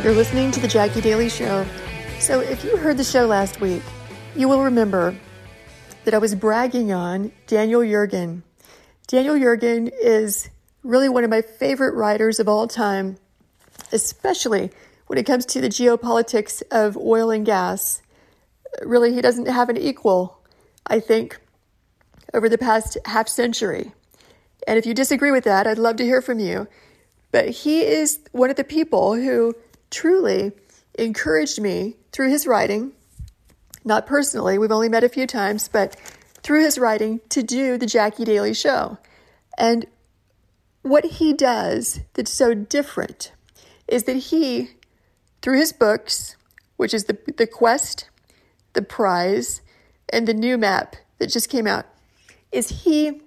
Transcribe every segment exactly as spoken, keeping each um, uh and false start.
You're listening to The Jackie Daily Show. So if you heard the show last week, you will remember that I was bragging on Daniel Yergin. Daniel Yergin is really one of my favorite writers of all time, especially when it comes to the geopolitics of oil and gas. Really, he doesn't have an equal, I think, over the past half century. And if you disagree with that, I'd love to hear from you. But he is one of the people who truly encouraged me through his writing, not personally, we've only met a few times, but through his writing to do the Jackie Daily Show. And what he does that's so different is that he, through his books, which is the, the Quest, the Prize, and the new map that just came out, is he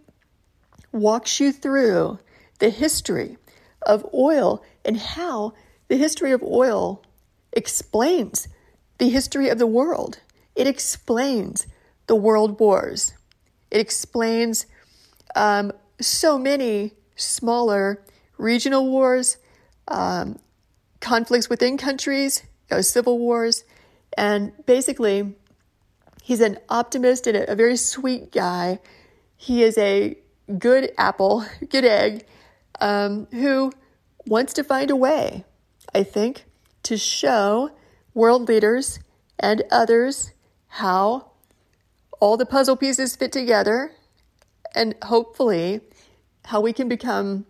walks you through the history of oil and how the history of oil explains the history of the world. It explains the world wars. It explains um, so many smaller regional wars, um, conflicts within countries, you know, civil wars. And basically, he's an optimist and a, a very sweet guy. He is a good apple, good egg, um, who wants to find a way, I think, to show world leaders and others how all the puzzle pieces fit together, and hopefully how we can become,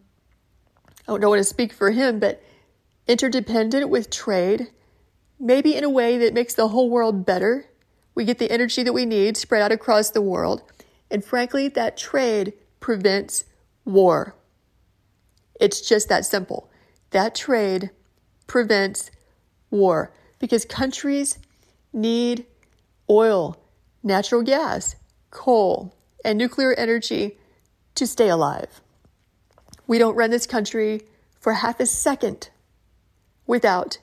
I don't want to speak for him, but interdependent with trade, maybe in a way that makes the whole world better. We get the energy that we need spread out across the world. And frankly, that trade prevents war. It's just that simple. That trade prevents war because countries need oil, natural gas, coal, and nuclear energy to stay alive. We don't run this country for half a second without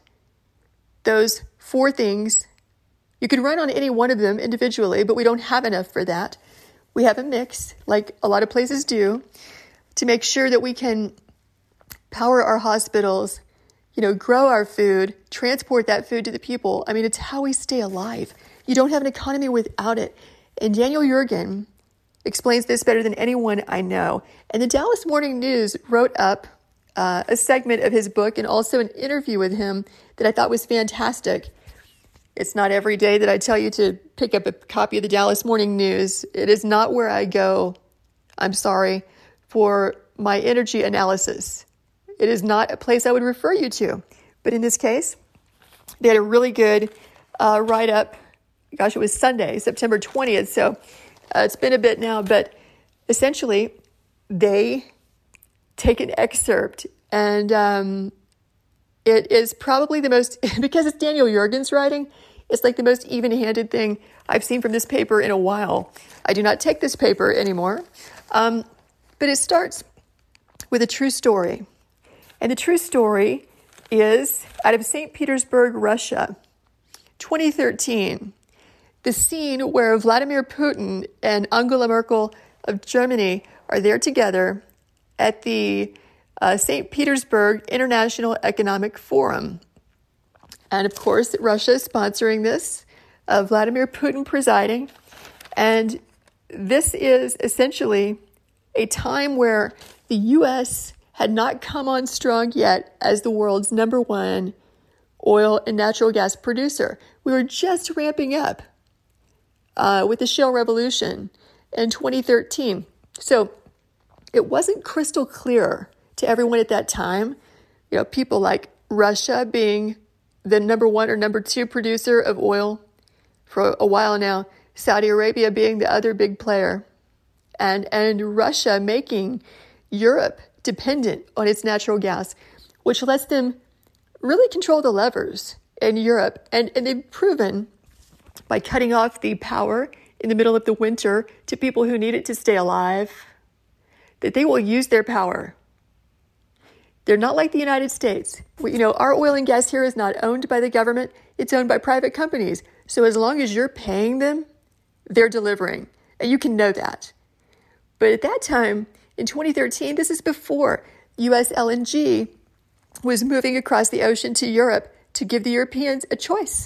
those four things. You could run on any one of them individually, but we don't have enough for that. We have a mix, like a lot of places do, to make sure that we can power our hospitals, you know, grow our food, transport that food to the people. I mean, it's how we stay alive. You don't have an economy without it. And Daniel Yergin explains this better than anyone I know. And the Dallas Morning News wrote up uh, a segment of his book and also an interview with him that I thought was fantastic. It's not every day that I tell you to pick up a copy of the Dallas Morning News. It is not where I go, I'm sorry, for my energy analysis. It is not a place I would refer you to. But in this case, they had a really good uh, write-up. Gosh, it was Sunday, September twentieth. So uh, it's been a bit now. But essentially, they take an excerpt. And um, it is probably the most, because it's Daniel Yergin's writing, it's like the most even-handed thing I've seen from this paper in a while. I do not take this paper anymore. Um, but it starts with a true story. And the true story is out of Saint Petersburg, Russia, twenty thirteen, the scene where Vladimir Putin and Angela Merkel of Germany are there together at the uh, Saint Petersburg International Economic Forum. And of course, Russia is sponsoring this, uh, Vladimir Putin presiding. And this is essentially a time where the U S had not come on strong yet as the world's number one oil and natural gas producer. We were just ramping up uh, with the shale revolution in twenty thirteen. So it wasn't crystal clear to everyone at that time. You know, people like Russia being the number one or number two producer of oil for a while now, Saudi Arabia being the other big player, and, and Russia making Europe dependent on its natural gas, which lets them really control the levers in Europe. And, and they've proven by cutting off the power in the middle of the winter to people who need it to stay alive, that they will use their power. They're not like the United States. We, you know, our oil and gas here is not owned by the government. It's owned by private companies. So as long as you're paying them, they're delivering. And you can know that. But at that time, in twenty thirteen, this is before U S L N G was moving across the ocean to Europe to to give the Europeans a choice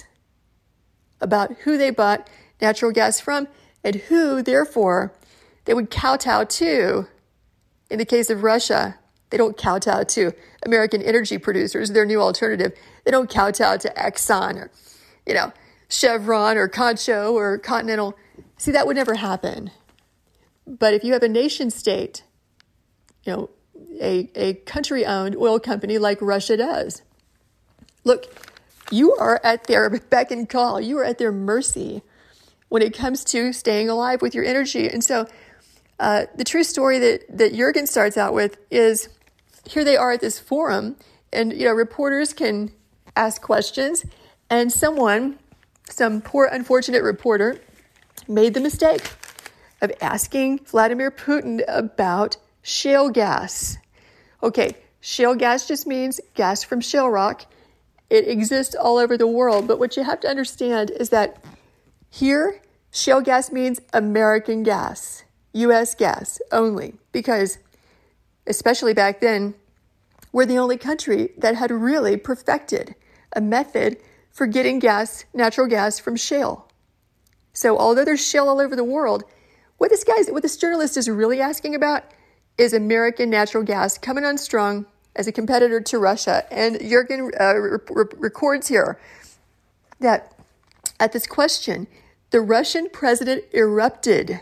about who they bought natural gas from and who, therefore, they would kowtow to. In the case of Russia, they don't kowtow to American energy producers, their new alternative. They don't kowtow to Exxon or, you know, Chevron or Concho or Continental. See, that would never happen. But if you have a nation state, you know, a, a country-owned oil company like Russia does, look, you are at their beck and call. You are at their mercy when it comes to staying alive with your energy. And so uh, the true story that, that Jurgen starts out with is here they are at this forum, and, you know, reporters can ask questions, and someone, some poor unfortunate reporter, made the mistake of asking Vladimir Putin about shale gas. Okay, shale gas just means gas from shale rock. It exists all over the world, but what you have to understand is that here, shale gas means American gas, U S gas only, because especially back then, we're the only country that had really perfected a method for getting gas, natural gas from shale. So although there's shale all over the world, what this guy's, what this journalist is really asking about is American natural gas coming on strong as a competitor to Russia. And Jurgen uh, re- re- records here that at this question, the Russian president erupted.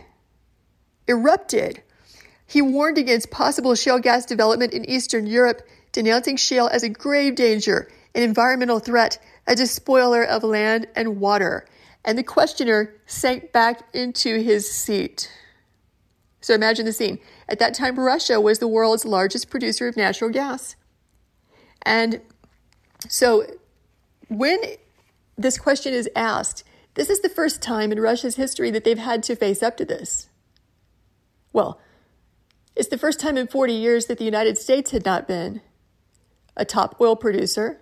Erupted. He warned against possible shale gas development in Eastern Europe, denouncing shale as a grave danger, an environmental threat, a despoiler of land and water. And the questioner sank back into his seat. So imagine the scene. At that time, Russia was the world's largest producer of natural gas. And so when this question is asked, this is the first time in Russia's history that they've had to face up to this. Well, it's the first time in forty years that the United States had not been a top oil producer.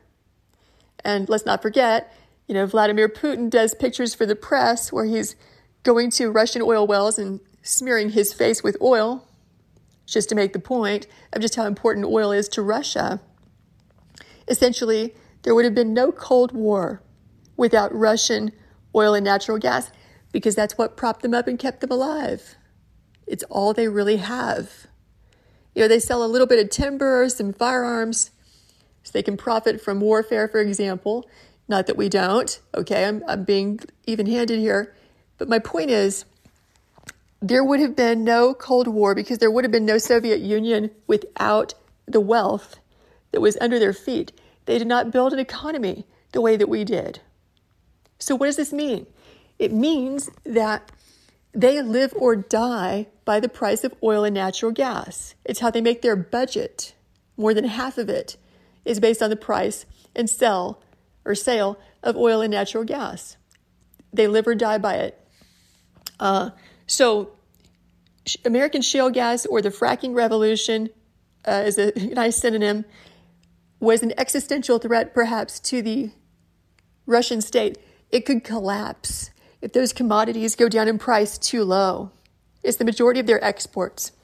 And let's not forget, you know, Vladimir Putin does pictures for the press where he's going to Russian oil wells and smearing his face with oil, just to make the point of just how important oil is to Russia. Essentially, there would have been no Cold War without Russian oil and natural gas, because that's what propped them up and kept them alive. It's all they really have. You know, they sell a little bit of timber, some firearms, so they can profit from warfare, for example. Not that we don't, okay? I'm, I'm being even-handed here. But my point is, there would have been no Cold War because there would have been no Soviet Union without the wealth that was under their feet. They did not build an economy the way that we did. So what does this mean? It means that they live or die by the price of oil and natural gas. It's how they make their budget. More than half of it is based on the price and sell or sale of oil and natural gas. They live or die by it. Uh, so American shale gas, or the fracking revolution, uh, is a nice synonym, was an existential threat perhaps to the Russian state. It could collapse if those commodities go down in price too low. It's the majority of their exports.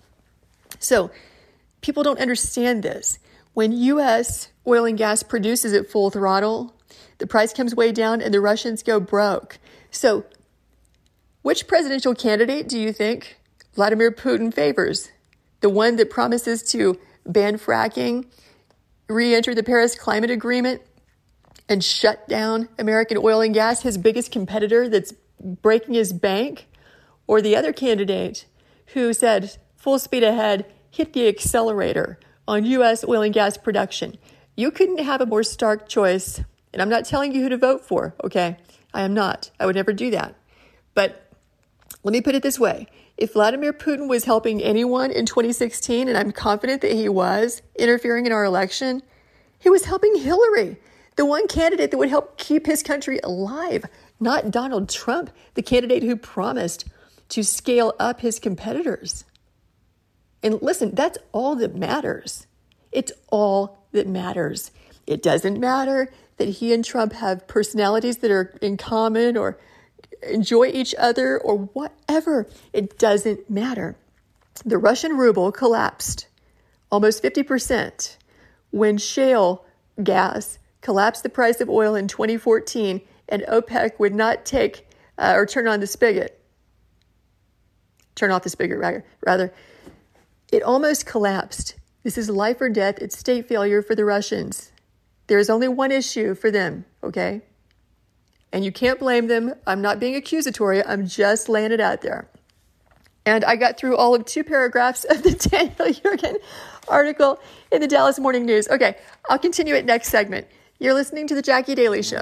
So people don't understand this. When U S oil and gas produces at full throttle, the price comes way down and the Russians go broke. So which presidential candidate do you think Vladimir Putin favors? The one that promises to ban fracking, re-enter the Paris Climate Agreement, and shut down American oil and gas, his biggest competitor that's breaking his bank? Or the other candidate who said, full speed ahead, hit the accelerator on U S oil and gas production? You couldn't have a more stark choice. And I'm not telling you who to vote for, okay? I am not. I would never do that. But let me put it this way. If Vladimir Putin was helping anyone in twenty sixteen, and I'm confident that he was, interfering in our election, he was helping Hillary, the one candidate that would help keep his country alive, not Donald Trump, the candidate who promised to scale up his competitors. And listen, that's all that matters. It's all that matters. It doesn't matter that he and Trump have personalities that are in common or enjoy each other or whatever. It doesn't matter. The Russian ruble collapsed almost fifty percent when shale gas collapsed the price of oil in twenty fourteen, and OPEC would not take uh, or turn on the spigot. Turn off the spigot, rather. rather. It almost collapsed. This is life or death. It's state failure for the Russians. There is only one issue for them, okay? And you can't blame them. I'm not being accusatory. I'm just laying it out there. And I got through all of two paragraphs of the Daniel Yergin article in the Dallas Morning News. Okay, I'll continue it next segment. You're listening to The Jackie Daly Show.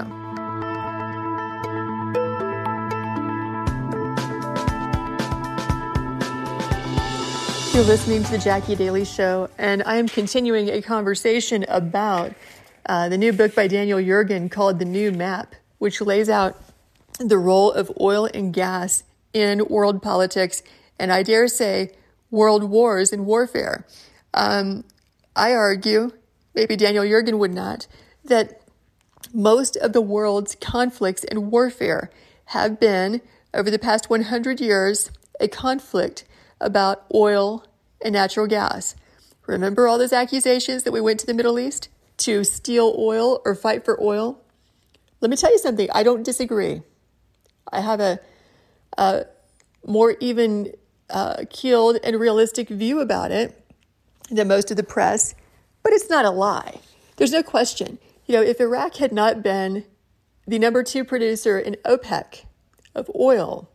You're listening to The Jackie Daly Show, and I am continuing a conversation about uh, the new book by Daniel Yergin called The New Map, which lays out the role of oil and gas in world politics, and I dare say world wars and warfare. Um, I argue, maybe Daniel Yergin would not, that most of the world's conflicts and warfare have been, over the past one hundred years, a conflict about oil and natural gas. Remember all those accusations that we went to the Middle East to steal oil or fight for oil? Let me tell you something. I don't disagree. I have a, a more even uh, keeled and realistic view about it than most of the press, but it's not a lie. There's no question. You know, if Iraq had not been the number two producer in OPEC of oil,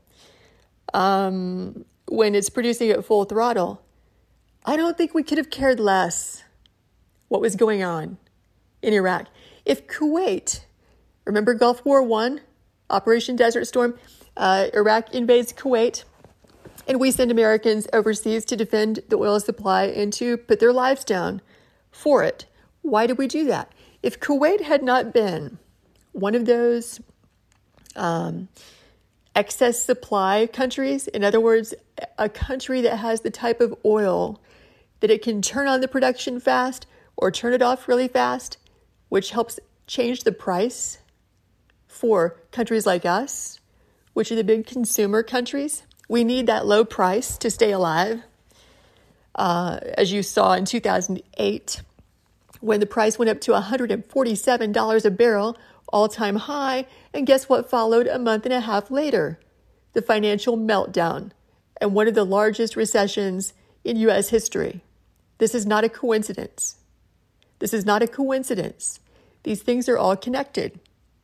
um, when it's producing at full throttle, I don't think we could have cared less what was going on in Iraq. If Kuwait, remember Gulf War One, Operation Desert Storm, uh, Iraq invades Kuwait, and we send Americans overseas to defend the oil supply and to put their lives down for it. Why did we do that? If Kuwait had not been one of those um, excess supply countries, in other words, a country that has the type of oil that it can turn on the production fast or turn it off really fast, which helps change the price for countries like us, which are the big consumer countries. We need that low price to stay alive. Uh, as you saw in two thousand eight, when the price went up to one hundred forty-seven dollars a barrel, all-time high, and guess what followed a month and a half later? The financial meltdown and one of the largest recessions in U S history. This is not a coincidence. This is not a coincidence. These things are all connected.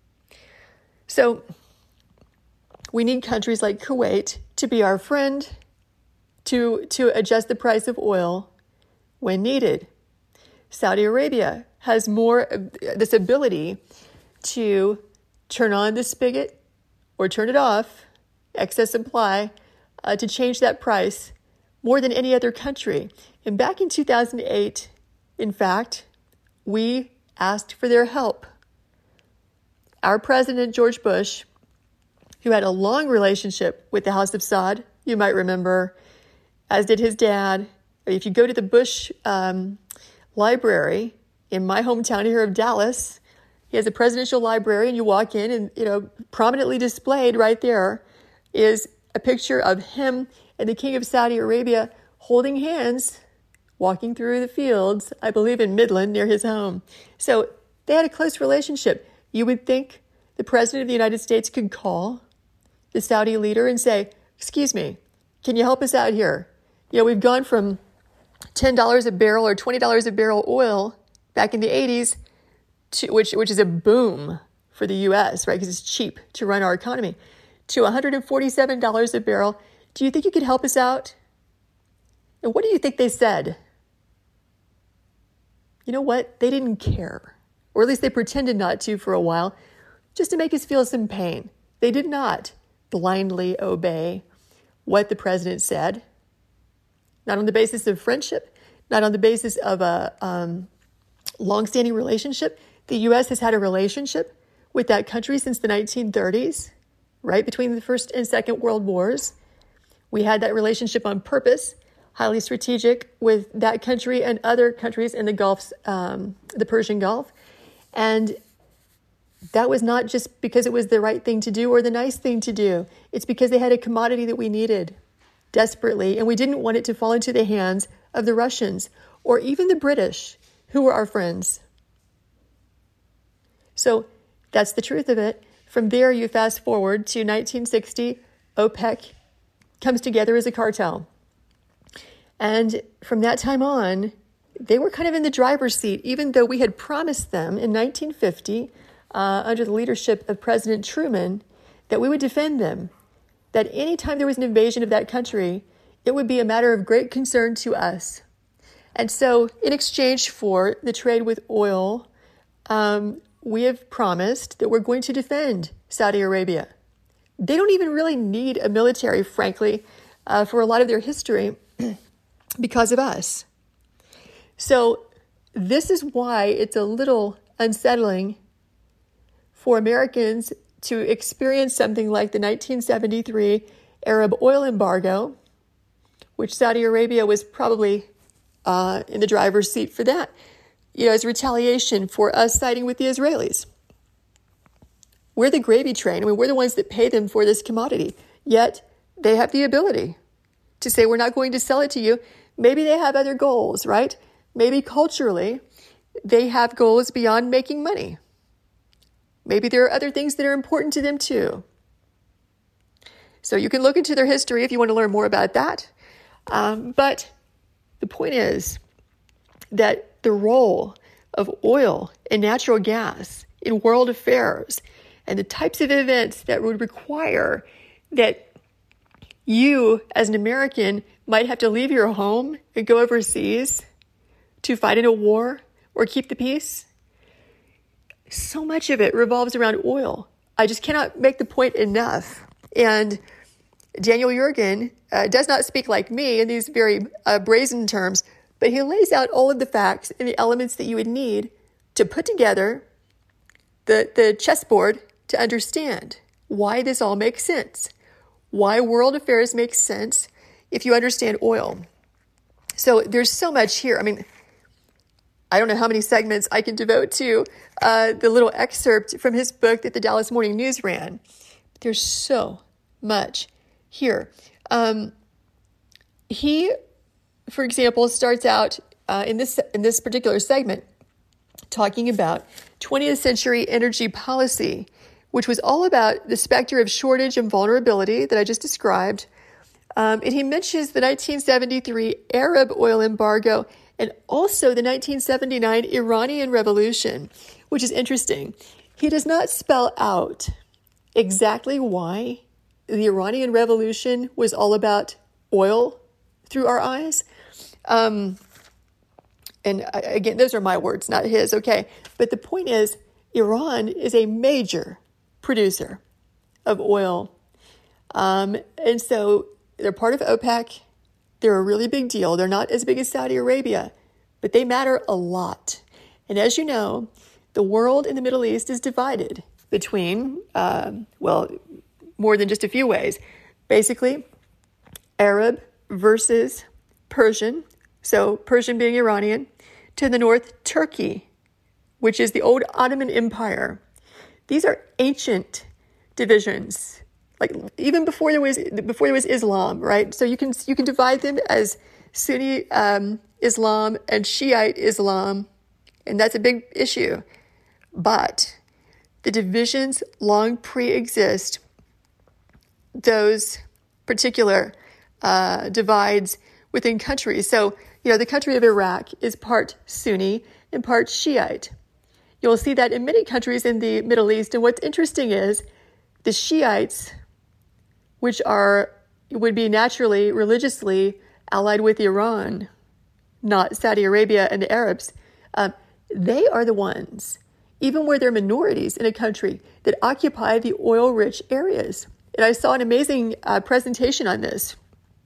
So we need countries like Kuwait to be our friend, to, to adjust the price of oil when needed. Saudi Arabia has more this ability to turn on the spigot or turn it off, excess supply, uh, to change that price more than any other country. And back in two thousand eight, in fact, we asked for their help. Our president, George Bush, who had a long relationship with the House of Saud, you might remember, as did his dad. If you go to the Bush um, library in my hometown here of Dallas, he has a presidential library, and you walk in and, you know, prominently displayed right there is a picture of him and the King of Saudi Arabia holding hands, walking through the fields, I believe in Midland near his home. So they had a close relationship. You would think the president of the United States could call the Saudi leader and say, excuse me, can you help us out here? You know, we've gone from ten dollars a barrel or twenty dollars a barrel oil back in the eighties, to, which which is a boom for the U S, right? Because it's cheap to run our economy, to one hundred forty-seven dollars a barrel. Do you think you could help us out? And what do you think they said? You know what? They didn't care. Or at least they pretended not to for a while, just to make us feel some pain. They did not blindly obey what the president said, not on the basis of friendship, not on the basis of a um, long-standing relationship. The U S has had a relationship with that country since the nineteen thirties, right between the First and Second World Wars. We had that relationship on purpose, highly strategic with that country and other countries in the Gulf, um, the Persian Gulf. And that was not just because it was the right thing to do or the nice thing to do. It's because they had a commodity that we needed desperately, and we didn't want it to fall into the hands of the Russians or even the British, who were our friends. So that's the truth of it. From there, you fast forward to nineteen sixty, OPEC comes together as a cartel. And from that time on, they were kind of in the driver's seat, even though we had promised them in nineteen fifty, uh, under the leadership of President Truman, that we would defend them, that anytime there was an invasion of that country, it would be a matter of great concern to us. And so in exchange for the trade with oil, um, we have promised that we're going to defend Saudi Arabia. They don't even really need a military, frankly, uh, for a lot of their history because of us. So this is why it's a little unsettling for Americans to experience something like the nineteen seventy-three Arab oil embargo, which Saudi Arabia was probably uh, in the driver's seat for that, you know, as retaliation for us siding with the Israelis. We're the gravy train. I mean, we're the ones that pay them for this commodity. Yet they have the ability to say, we're not going to sell it to you. Maybe they have other goals, right? Maybe culturally, they have goals beyond making money. Maybe there are other things that are important to them too. So you can look into their history if you want to learn more about that. Um, but the point is that the role of oil and natural gas in world affairs and the types of events that would require that you, as an American, might have to leave your home and go overseas to fight in a war or keep the peace. So much of it revolves around oil. I just cannot make the point enough. And Daniel Yergin uh, does not speak like me in these very uh, brazen terms, but he lays out all of the facts and the elements that you would need to put together the, the chessboard to understand why this all makes sense, why world affairs make sense if you understand oil. So there's so much here. I mean, I don't know how many segments I can devote to uh, the little excerpt from his book that the Dallas Morning News ran. There's so much here. Um, he, for example, starts out uh, in this in this particular segment talking about twentieth century energy policy, which was all about the specter of shortage and vulnerability that I just described. Um, and he mentions the nineteen seventy-three Arab oil embargo and also the nineteen seventy-nine Iranian Revolution, which is interesting. He does not spell out exactly why the Iranian Revolution was all about oil through our eyes. Um, and I, again, those are my words, not his, okay? But the point is, Iran is a major producer of oil. Um, and so they're part of OPEC. They're a really big deal. They're not as big as Saudi Arabia, but they matter a lot. And as you know, the world in the Middle East is divided between, uh, well, more than just a few ways. Basically, Arab versus Persian. So Persian being Iranian. To the north, Turkey, which is the old Ottoman Empire. These are ancient divisions. Like even before there was before there was Islam, right? So you can you can divide them as Sunni um, Islam and Shiite Islam, and that's a big issue. But the divisions long pre-exist those particular uh, divides within countries. So you know the country of Iraq is part Sunni and part Shiite. You'll see that in many countries in the Middle East. And what's interesting is the Shiites, which are would be naturally, religiously allied with Iran, not Saudi Arabia and the Arabs, um, they are the ones, even where they're minorities in a country, that occupy the oil-rich areas. And I saw an amazing uh, presentation on this,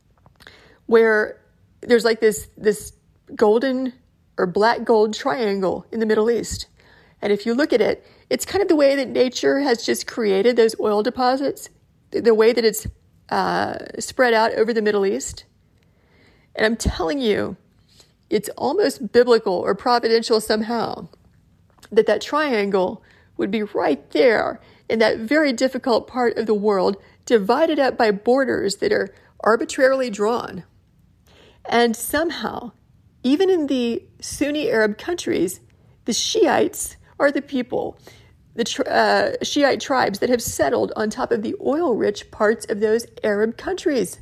where there's like this, this golden or black gold triangle in the Middle East. And if you look at it, it's kind of the way that nature has just created those oil deposits, the way that it's uh, spread out over the Middle East. And I'm telling you, it's almost biblical or providential somehow that that triangle would be right there in that very difficult part of the world, divided up by borders that are arbitrarily drawn. And somehow, even in the Sunni Arab countries, the Shiites are the people the uh, Shiite tribes that have settled on top of the oil-rich parts of those Arab countries.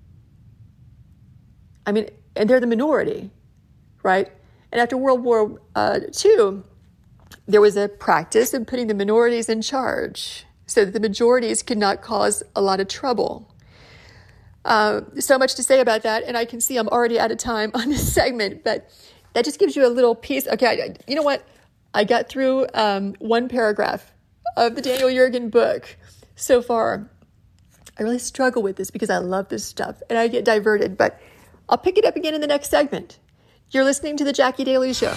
I mean, and they're the minority, right? And after World War uh, Two, there was a practice of putting the minorities in charge so that the majorities could not cause a lot of trouble. Uh, so much to say about that, and I can see I'm already out of time on this segment, but that just gives you a little piece. Okay, I, you know what? I got through um, one paragraph of the Daniel Yergin book so far. I really struggle with this because I love this stuff, and I get diverted, but I'll pick it up again in the next segment. You're listening to The Jackie Daly Show.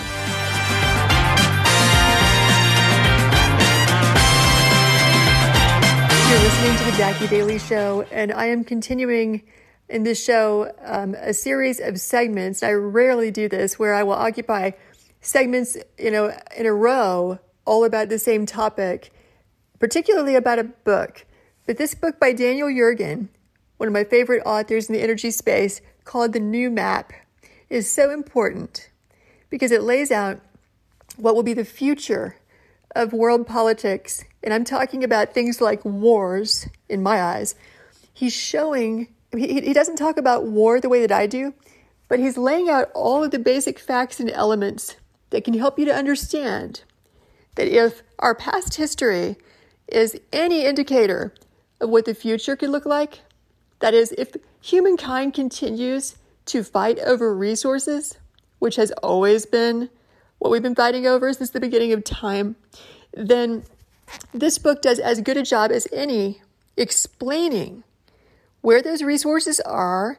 You're listening to The Jackie Daly Show, and I am continuing in this show um, a series of segments. I rarely do this, where I will occupy segments, you know, in a row, all about the same topic, particularly about a book. But this book by Daniel Yergin, one of my favorite authors in the energy space, called The New Map, is so important because it lays out what will be the future of world politics. And I'm talking about things like wars, in my eyes. He's showing, he, he doesn't talk about war the way that I do, but he's laying out all of the basic facts and elements that can help you to understand that if our past history is any indicator of what the future could look like, that is, if humankind continues to fight over resources, which has always been what we've been fighting over since the beginning of time, then this book does as good a job as any explaining where those resources are,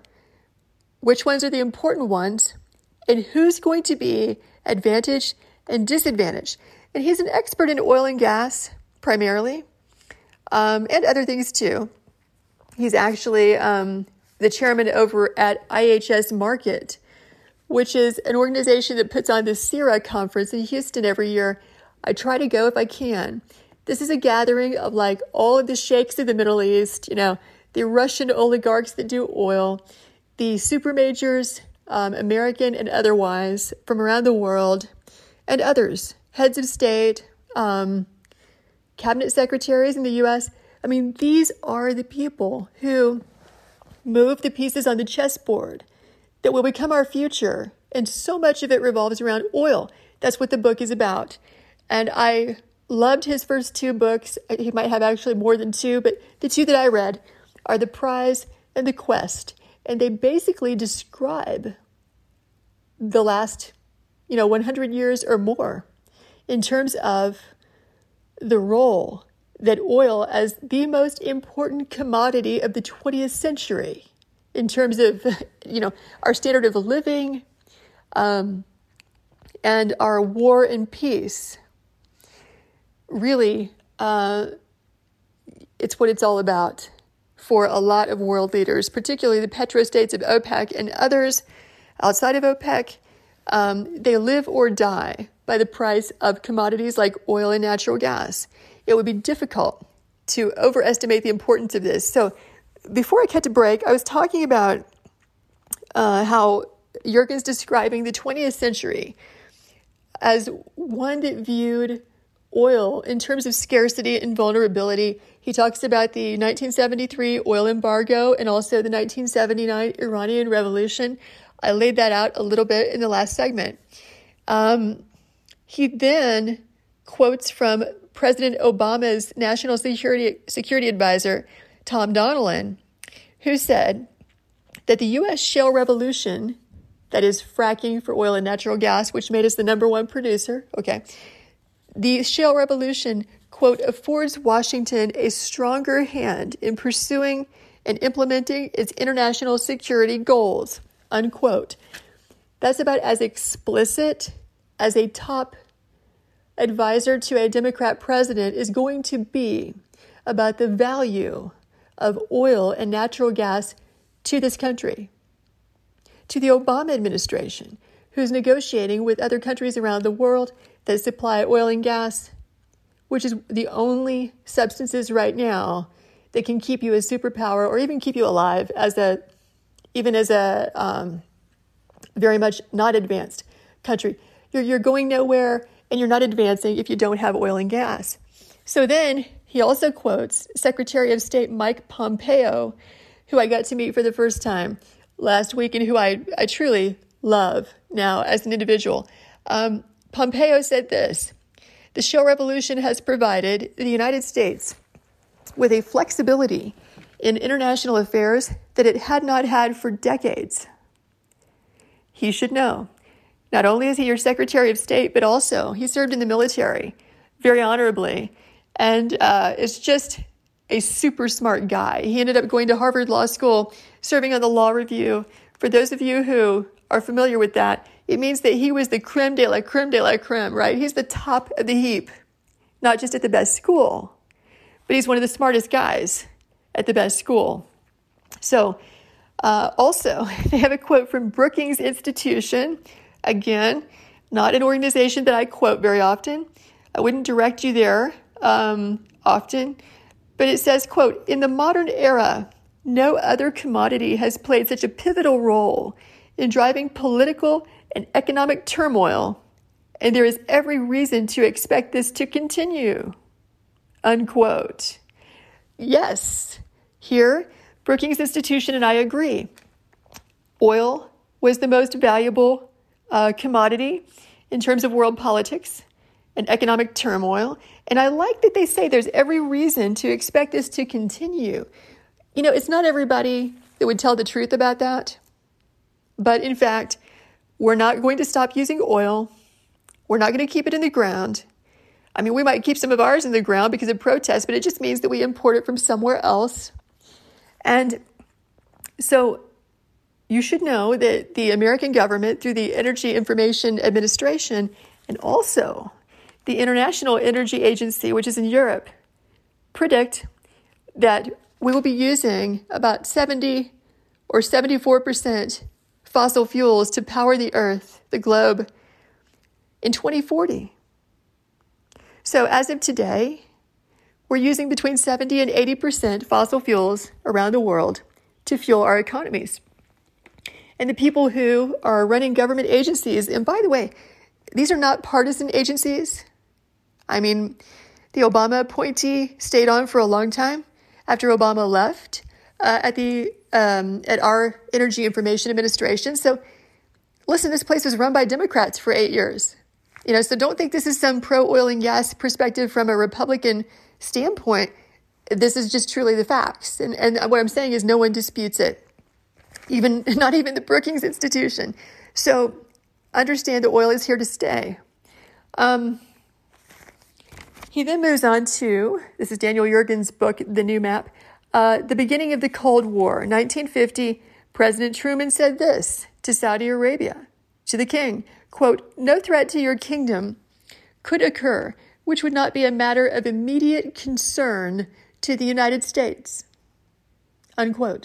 which ones are the important ones, and who's going to be advantaged and disadvantaged. And he's an expert in oil and gas, primarily, um, and other things too. He's actually um, the chairman over at I H S Markit, which is an organization that puts on the CIRA conference in Houston every year. I try to go if I can. This is a gathering of like all of the sheikhs of the Middle East, you know, the Russian oligarchs that do oil, the super majors, um, American and otherwise, from around the world, and others, heads of state, um, cabinet secretaries in the U S. I mean, these are the people who move the pieces on the chessboard that will become our future. And so much of it revolves around oil. That's what the book is about. And I loved his first two books. He might have actually more than two, but the two that I read are The Prize and The Quest. And they basically describe the last, you know, one hundred years or more in terms of the role that oil as the most important commodity of the twentieth century in terms of, you know, our standard of living um, and our war and peace. Really, uh, it's what it's all about for a lot of world leaders, particularly the petrostates of OPEC and others outside of OPEC. Um, they live or die by the price of commodities like oil and natural gas. It would be difficult to overestimate the importance of this. So before I cut to break, I was talking about uh, how Yergin's describing the twentieth century as one that viewed oil in terms of scarcity and vulnerability. He talks about the nineteen seventy-three oil embargo and also the nineteen seventy-nine Iranian Revolution. I laid that out a little bit in the last segment. Um, he then quotes from President Obama's National Security Security Advisor, Tom Donilon, who said that the U S shale revolution, that is fracking for oil and natural gas, which made us the number one producer, okay, the shale revolution, quote, affords Washington a stronger hand in pursuing and implementing its international security goals, unquote. That's about as explicit as a top advisor to a Democrat president is going to be about the value of oil and natural gas to this country, to the Obama administration, who's negotiating with other countries around the world that supply oil and gas, which is the only substances right now that can keep you a superpower or even keep you alive as a, even as a um, very much not advanced country. You're, you're going nowhere and you're not advancing if you don't have oil and gas. So then he also quotes Secretary of State Mike Pompeo, who I got to meet for the first time last week and who I, I truly love now as an individual. Um, Pompeo said this: "The shale revolution has provided the United States with a flexibility in international affairs that it had not had for decades. He should know. Not only is he your Secretary of State, but also he served in the military very honorably and uh, is just a super smart guy. He ended up going to Harvard Law School, serving on the Law Review. For those of you who are familiar with that, it means that he was the creme de la creme de la creme, right? He's the top of the heap, not just at the best school, but he's one of the smartest guys at the best school. So uh, also, they have a quote from Brookings Institution. Again, not an organization that I quote very often. I wouldn't direct you there um, often. But it says, quote, "In the modern era, no other commodity has played such a pivotal role in driving political and economic turmoil, and there is every reason to expect this to continue," unquote. Yes, here, Brookings Institution and I agree. Oil was the most valuable uh, commodity in terms of world politics and economic turmoil. And I like that they say there's every reason to expect this to continue. You know, it's not everybody that would tell the truth about that. But in fact, we're not going to stop using oil. We're not going to keep it in the ground. I mean, we might keep some of ours in the ground because of protests, but it just means that we import it from somewhere else. And so you should know that the American government, through the Energy Information Administration, and also the International Energy Agency, which is in Europe, predict that we will be using about seventy or seventy-four percent fossil fuels to power the earth, the globe, in twenty forty. So as of today, we're using between seventy and eighty percent fossil fuels around the world to fuel our economies. And the people who are running government agencies, and by the way, these are not partisan agencies. I mean, the Obama appointee stayed on for a long time after Obama left uh, at the um, at our Energy Information Administration. So listen, this place was run by Democrats for eight years. You know, so don't think this is some pro-oil and gas perspective from a Republican standpoint. This is just truly the facts. And, and what I'm saying is no one disputes it, even not even the Brookings Institution. So understand that oil is here to stay. Um, he then moves on to, this is Daniel Yergin's book, The New Map, uh, the beginning of the Cold War. nineteen fifty, President Truman said this to Saudi Arabia, to the king, quote, "No threat to your kingdom could occur which would not be a matter of immediate concern to the United States," unquote.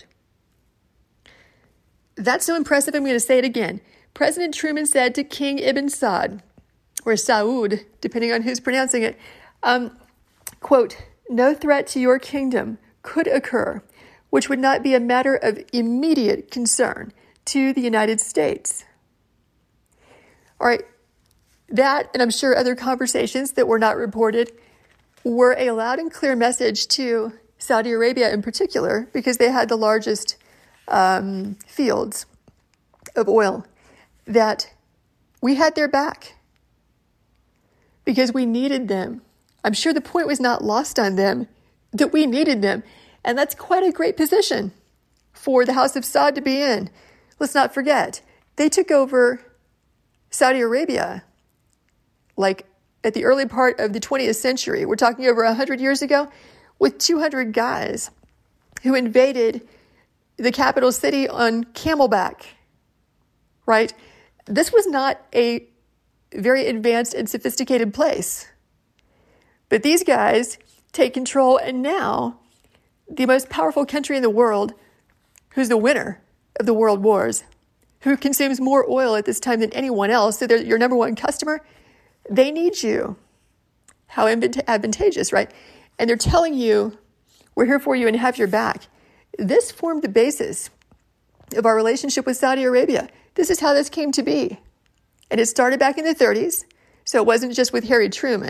That's so impressive, I'm going to say it again. President Truman said to King Ibn Saud, or Saud, depending on who's pronouncing it, um, quote, "No threat to your kingdom could occur, which would not be a matter of immediate concern to the United States." All right, that, and I'm sure other conversations that were not reported, were a loud and clear message to Saudi Arabia in particular, because they had the largest um, fields of oil, that we had their back because we needed them. I'm sure the point was not lost on them that we needed them. And that's quite a great position for the House of Saud to be in. Let's not forget, they took over Saudi Arabia like at the early part of the twentieth century. We're talking over one hundred years ago, with two hundred guys who invaded the capital city on camelback, right? This was not a very advanced and sophisticated place. But these guys take control, and now the most powerful country in the world, who's the winner of the world wars, who consumes more oil at this time than anyone else, so they're your number one customer, they need you. How advantageous, right? And they're telling you, we're here for you and have your back. This formed the basis of our relationship with Saudi Arabia. This is how this came to be. And it started back in the thirties. So it wasn't just with Harry Truman.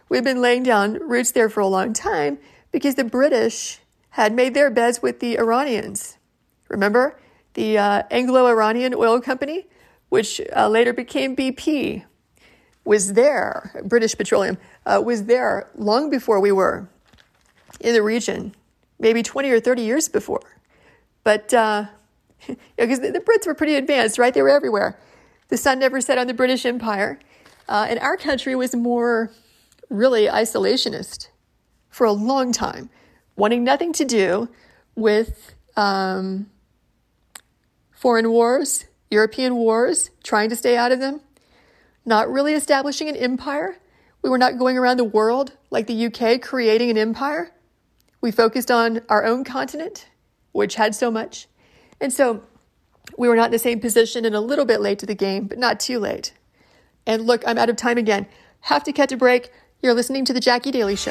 we've been laying down roots there for a long time because the British had made their beds with the Iranians. Remember? The uh, Anglo-Iranian Oil Company, which uh, later became B P, was there, British Petroleum, uh, was there long before we were in the region, maybe twenty or thirty years before. But, uh, because the, the Brits were pretty advanced, right? They were everywhere. The sun never set on the British Empire. Uh, and our country was more really isolationist for a long time, wanting nothing to do with um, foreign wars, European wars, trying to stay out of them, not really establishing an empire. We were not going around the world like the U K creating an empire. We focused on our own continent, which had so much. And so we were not in the same position and a little bit late to the game, but not too late. And look, I'm out of time again. Have to cut to break. You're listening to The Jackie Daily Show.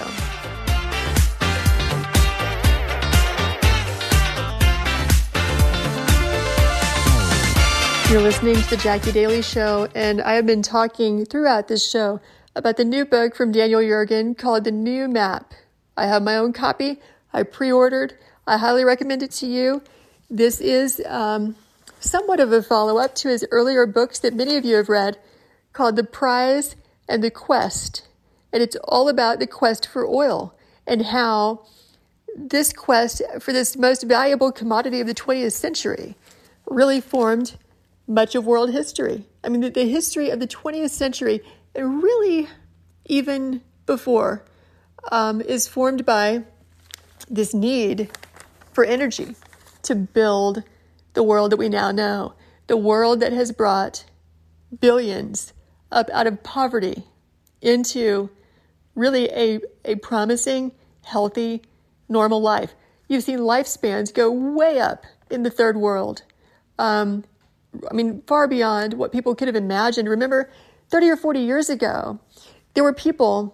You're listening to The Jackie Daily Show, and I have been talking throughout this show about the new book from Daniel Yergin called The New Map. I have my own copy. I pre-ordered. I highly recommend it to you. This is um, somewhat of a follow-up to his earlier books that many of you have read called The Prize and The Quest. And it's all about the quest for oil and how this quest for this most valuable commodity of the twentieth century really formed much of world history. I mean, the, the history of the twentieth century, and really even before, um, is formed by this need for energy to build the world that we now know, the world that has brought billions up out of poverty into really a, a promising, healthy, normal life. You've seen lifespans go way up in the third world. Um, I mean, far beyond what people could have imagined. Remember, thirty or forty years ago, there were people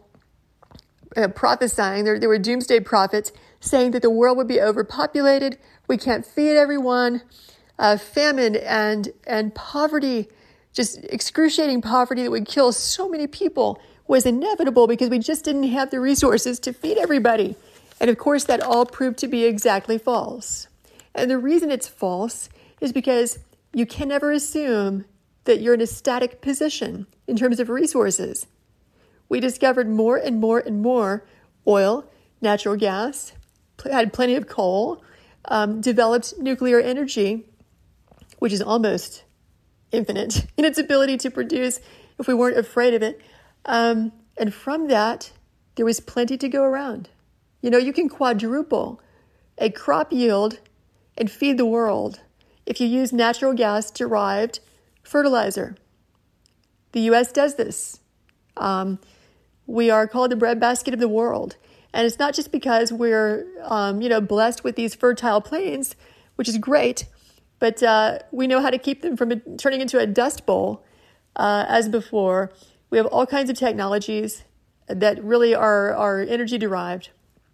uh, prophesying, there, there were doomsday prophets saying that the world would be overpopulated, we can't feed everyone, uh, famine and, and poverty, just excruciating poverty that would kill so many people was inevitable because we just didn't have the resources to feed everybody. And of course, that all proved to be exactly false. And the reason it's false is because you can never assume that you're in a static position in terms of resources. We discovered more and more and more oil, natural gas, had plenty of coal, um, developed nuclear energy, which is almost infinite in its ability to produce if we weren't afraid of it. Um, and from that, there was plenty to go around. You know, you can quadruple a crop yield and feed the world if you use natural gas-derived fertilizer. The U S does this. Um, we are called the breadbasket of the world. And it's not just because we're, um, you know, blessed with these fertile plains, which is great, but uh, we know how to keep them from turning into a dust bowl uh, as before. We have all kinds of technologies that really are, are energy-derived.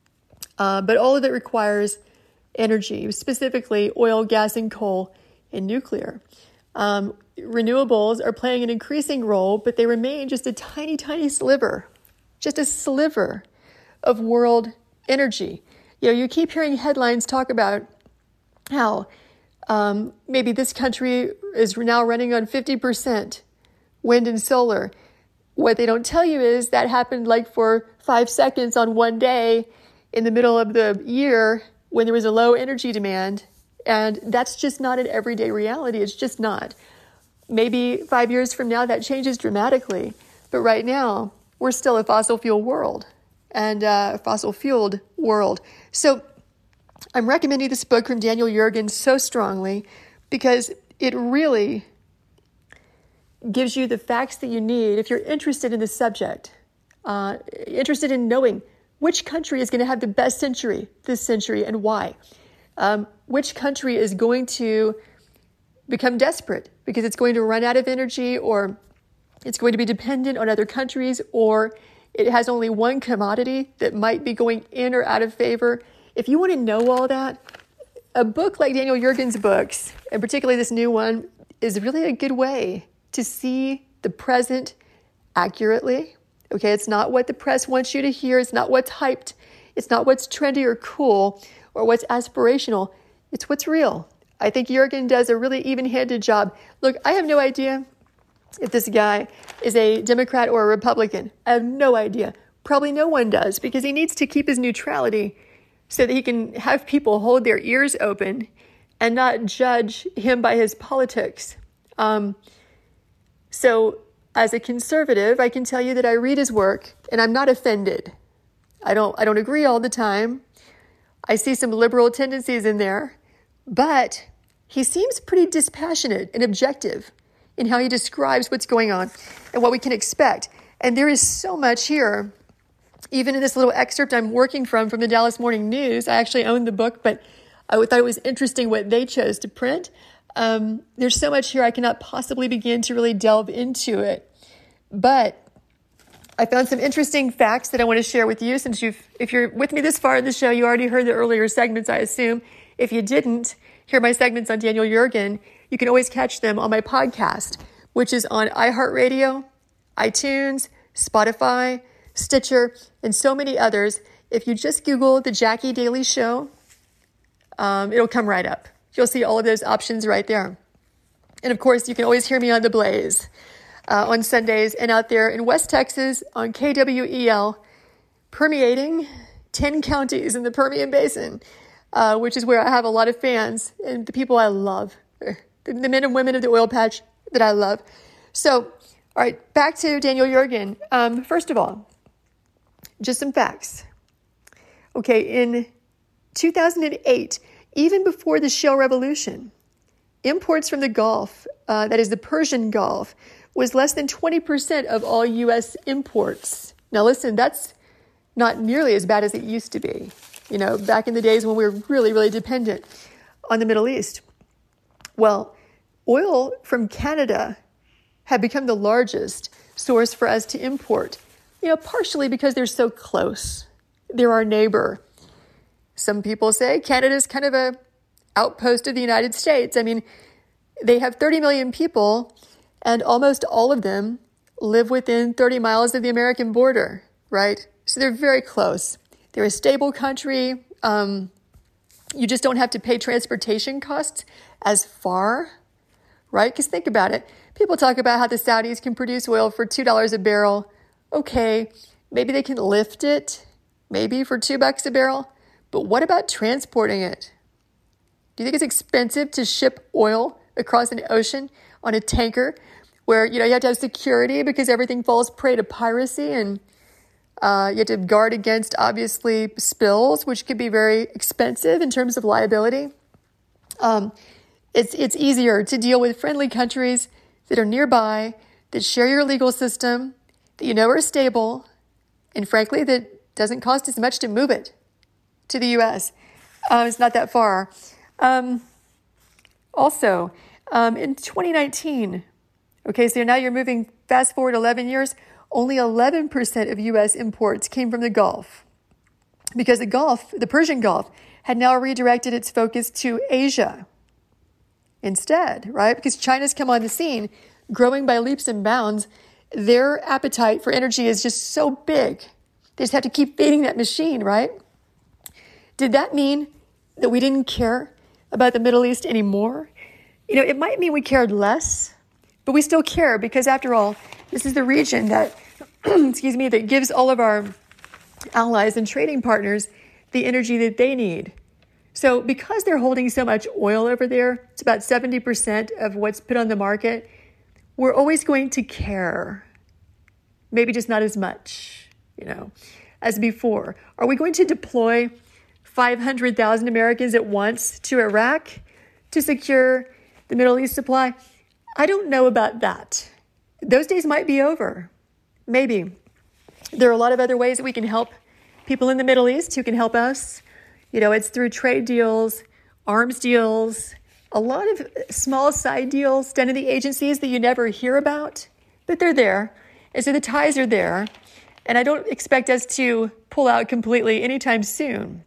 Uh, but all of it requires energy, specifically oil, gas, and coal, and nuclear. Um, renewables are playing an increasing role, but they remain just a tiny, tiny sliver, just a sliver of world energy. You know, you keep hearing headlines talk about how um, maybe this country is now running on fifty percent wind and solar. What they don't tell you is that happened like for five seconds on one day in the middle of the year when there was a low energy demand. And that's just not an everyday reality. It's just not. Maybe five years from now, that changes dramatically. But right now, we're still a fossil fuel world and uh, a fossil-fueled world. So I'm recommending this book from Daniel Yergin so strongly because it really gives you the facts that you need if you're interested in this subject, uh, interested in knowing which country is going to have the best century this century and why. Um, which country is going to become desperate because it's going to run out of energy, or it's going to be dependent on other countries, or it has only one commodity that might be going in or out of favor. If you want to know all that, a book like Daniel Yergin's books, and particularly this new one, is really a good way to see the present accurately, Okay, it's not what the press wants you to hear. It's not what's hyped. It's not what's trendy or cool or what's aspirational. It's what's real. I think Jurgen does a really even-handed job. Look, I have no idea if this guy is a Democrat or a Republican. I have no idea. Probably no one does, because he needs to keep his neutrality so that he can have people hold their ears open and not judge him by his politics. Um, so as a conservative, I can tell you that I read his work and I'm not offended. I don't, I don't agree all the time. I see some liberal tendencies in there, but he seems pretty dispassionate and objective in how he describes what's going on and what we can expect. And there is so much here. Even in this little excerpt I'm working from, from the Dallas Morning News, I actually own the book, but I thought it was interesting what they chose to print. Um, there's so much here I cannot possibly begin to really delve into it. But I found some interesting facts that I want to share with you. Since you've, if you're with me this far in the show, you already heard the earlier segments, I assume. If you didn't hear my segments on Daniel Jurgen, you can always catch them on my podcast, which is on iHeartRadio, iTunes, Spotify, Stitcher, and so many others. If you just Google The Jackie Daily Show, um, it'll come right up. You'll see all of those options right there. And of course, you can always hear me on The Blaze uh, on Sundays and out there in West Texas on K W E L, permeating ten counties in the Permian Basin, uh, which is where I have a lot of fans and the people I love, the, the men and women of the oil patch that I love. So, all right, back to Daniel Jurgen. Um, first of all, just some facts. Okay, in two thousand eight, even before the Shale Revolution, imports from the Gulf, uh, that is the Persian Gulf, was less than twenty percent of all U S imports. Now listen, that's not nearly as bad as it used to be. You know, back in the days when we were really, really dependent on the Middle East. Well, oil from Canada had become the largest source for us to import. You know, partially because they're so close. They're our neighbor. Some people say Canada's kind of a outpost of the United States. I mean, they have thirty million people, and almost all of them live within thirty miles of the American border, right? So they're very close. They're a stable country. Um, you just don't have to pay transportation costs as far, right? Because think about it. People talk about how the Saudis can produce oil for two dollars a barrel. Okay, maybe they can lift it, maybe for two bucks a barrel. But what about transporting it? Do you think it's expensive to ship oil across an ocean on a tanker where, you know, you have to have security because everything falls prey to piracy, and uh, you have to guard against, obviously, spills, which could be very expensive in terms of liability? Um, it's, it's easier to deal with friendly countries that are nearby, that share your legal system, that you know are stable, and frankly, that doesn't cost as much to move it to the U S. Uh, it's not that far. Um, also, um, in twenty nineteen, okay, so now you're moving fast forward eleven years, only eleven percent of U S imports came from the Gulf, because the Gulf, the Persian Gulf, had now redirected its focus to Asia instead, right? Because China's come on the scene, growing by leaps and bounds. Their appetite for energy is just so big. They just have to keep feeding that machine, right? Did that mean that we didn't care about the Middle East anymore? You know, it might mean we cared less, but we still care because, after all, this is the region that, excuse me, that gives all of our allies and trading partners the energy that they need. So because they're holding so much oil over there, it's about seventy percent of what's put on the market, we're always going to care. Maybe just not as much, you know, as before. Are we going to deploy five hundred thousand Americans at once to Iraq to secure the Middle East supply? I don't know about that. Those days might be over. Maybe. There are a lot of other ways that we can help people in the Middle East who can help us. You know, it's through trade deals, arms deals, a lot of small side deals done in the agencies that you never hear about, but they're there. And so the ties are there. And I don't expect us to pull out completely anytime soon.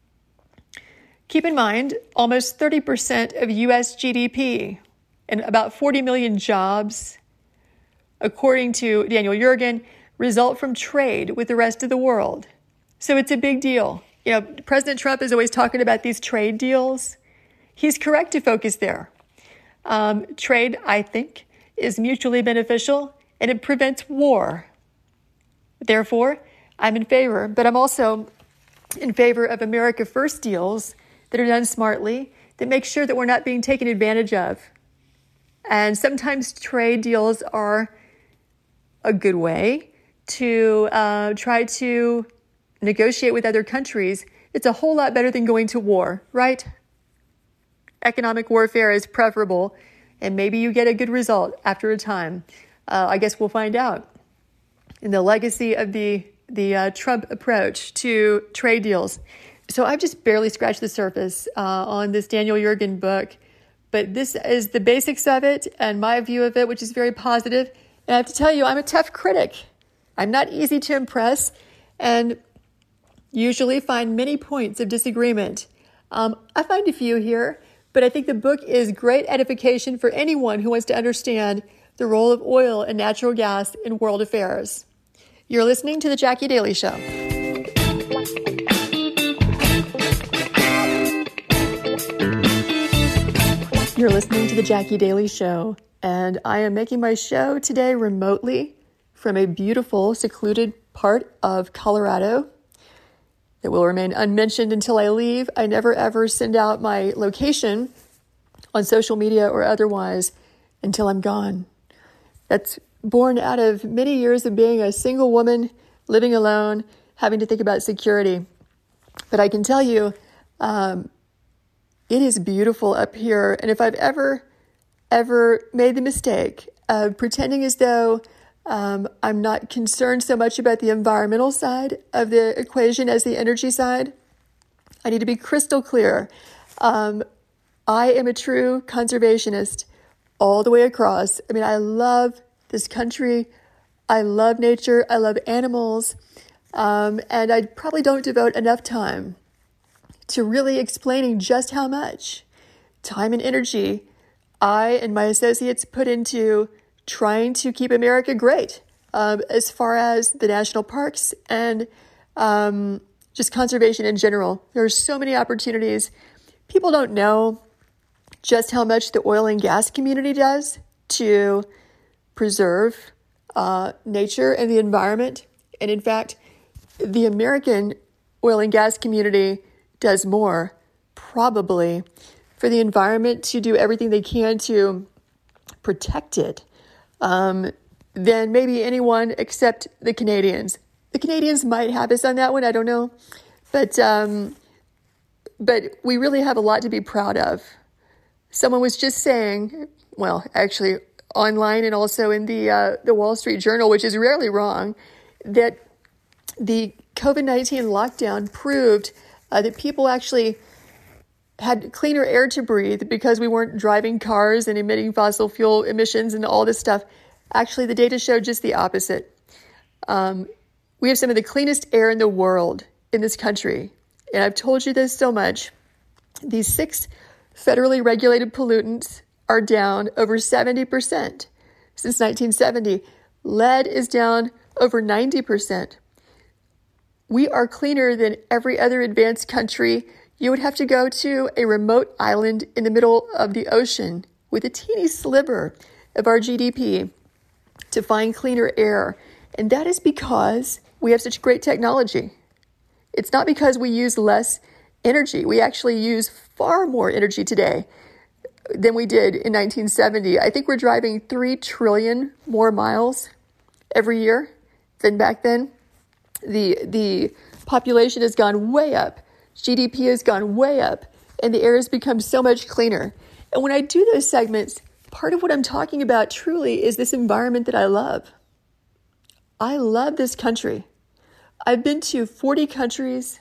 Keep in mind, almost thirty percent of U S G D P and about forty million jobs, according to Daniel Jurgen, result from trade with the rest of the world. So it's a big deal. You know, President Trump is always talking about these trade deals. He's correct to focus there. Um, trade, I think, is mutually beneficial and it prevents war. Therefore, I'm in favor, but I'm also in favor of America First deals that are done smartly, that make sure that we're not being taken advantage of. And sometimes trade deals are a good way to uh, try to negotiate with other countries. It's a whole lot better than going to war, right? Economic warfare is preferable, and maybe you get a good result after a time. Uh, I guess we'll find out. In the legacy of the, the uh, Trump approach to trade deals. So I've just barely scratched the surface uh, on this Daniel Yergin book, but this is the basics of it and my view of it, which is very positive. And I have to tell you, I'm a tough critic. I'm not easy to impress and usually find many points of disagreement. Um, I find a few here, but I think the book is great edification for anyone who wants to understand the role of oil and natural gas in world affairs. You're listening to The Jackie Daly Show. You're listening to The Jackie Daly Show, and I am making my show today remotely from a beautiful, secluded part of Colorado. It will remain unmentioned until I leave. I never ever send out my location on social media or otherwise until I'm gone. That's born out of many years of being a single woman, living alone, having to think about security. But I can tell you, um, it is beautiful up here. And if I've ever, ever made the mistake of pretending as though Um, I'm not concerned so much about the environmental side of the equation as the energy side, I need to be crystal clear. Um, I am a true conservationist all the way across. I mean, I love this country. I love nature. I love animals. Um, and I probably don't devote enough time to really explaining just how much time and energy I and my associates put into trying to keep America great um, as far as the national parks and um, just conservation in general. There are so many opportunities. People don't know just how much the oil and gas community does to preserve uh, nature and the environment. And in fact, the American oil and gas community does more, probably, for the environment to do everything they can to protect it. Um, than maybe anyone except the Canadians. The Canadians might have us on that one, I don't know. But um, but we really have a lot to be proud of. Someone was just saying, well, actually online and also in the uh, the Wall Street Journal, which is rarely wrong, that the covid nineteen lockdown proved uh, that people actually had cleaner air to breathe because we weren't driving cars and emitting fossil fuel emissions and all this stuff. Actually, the data showed just the opposite. Um, we have some of the cleanest air in the world in this country. And I've told you this so much. These six federally regulated pollutants are down over seventy percent since nineteen seventy. Lead is down over ninety percent. We are cleaner than every other advanced country. You would have to go to a remote island in the middle of the ocean with a teeny sliver of our G D P to find cleaner air. And that is because we have such great technology. It's not because we use less energy. We actually use far more energy today than we did in nineteen seventy. I think we're driving three trillion more miles every year than back then. The, the population has gone way up. G D P has gone way up, and the air has become so much cleaner. And when I do those segments, part of what I'm talking about truly is this environment that I love. I love this country. I've been to forty countries,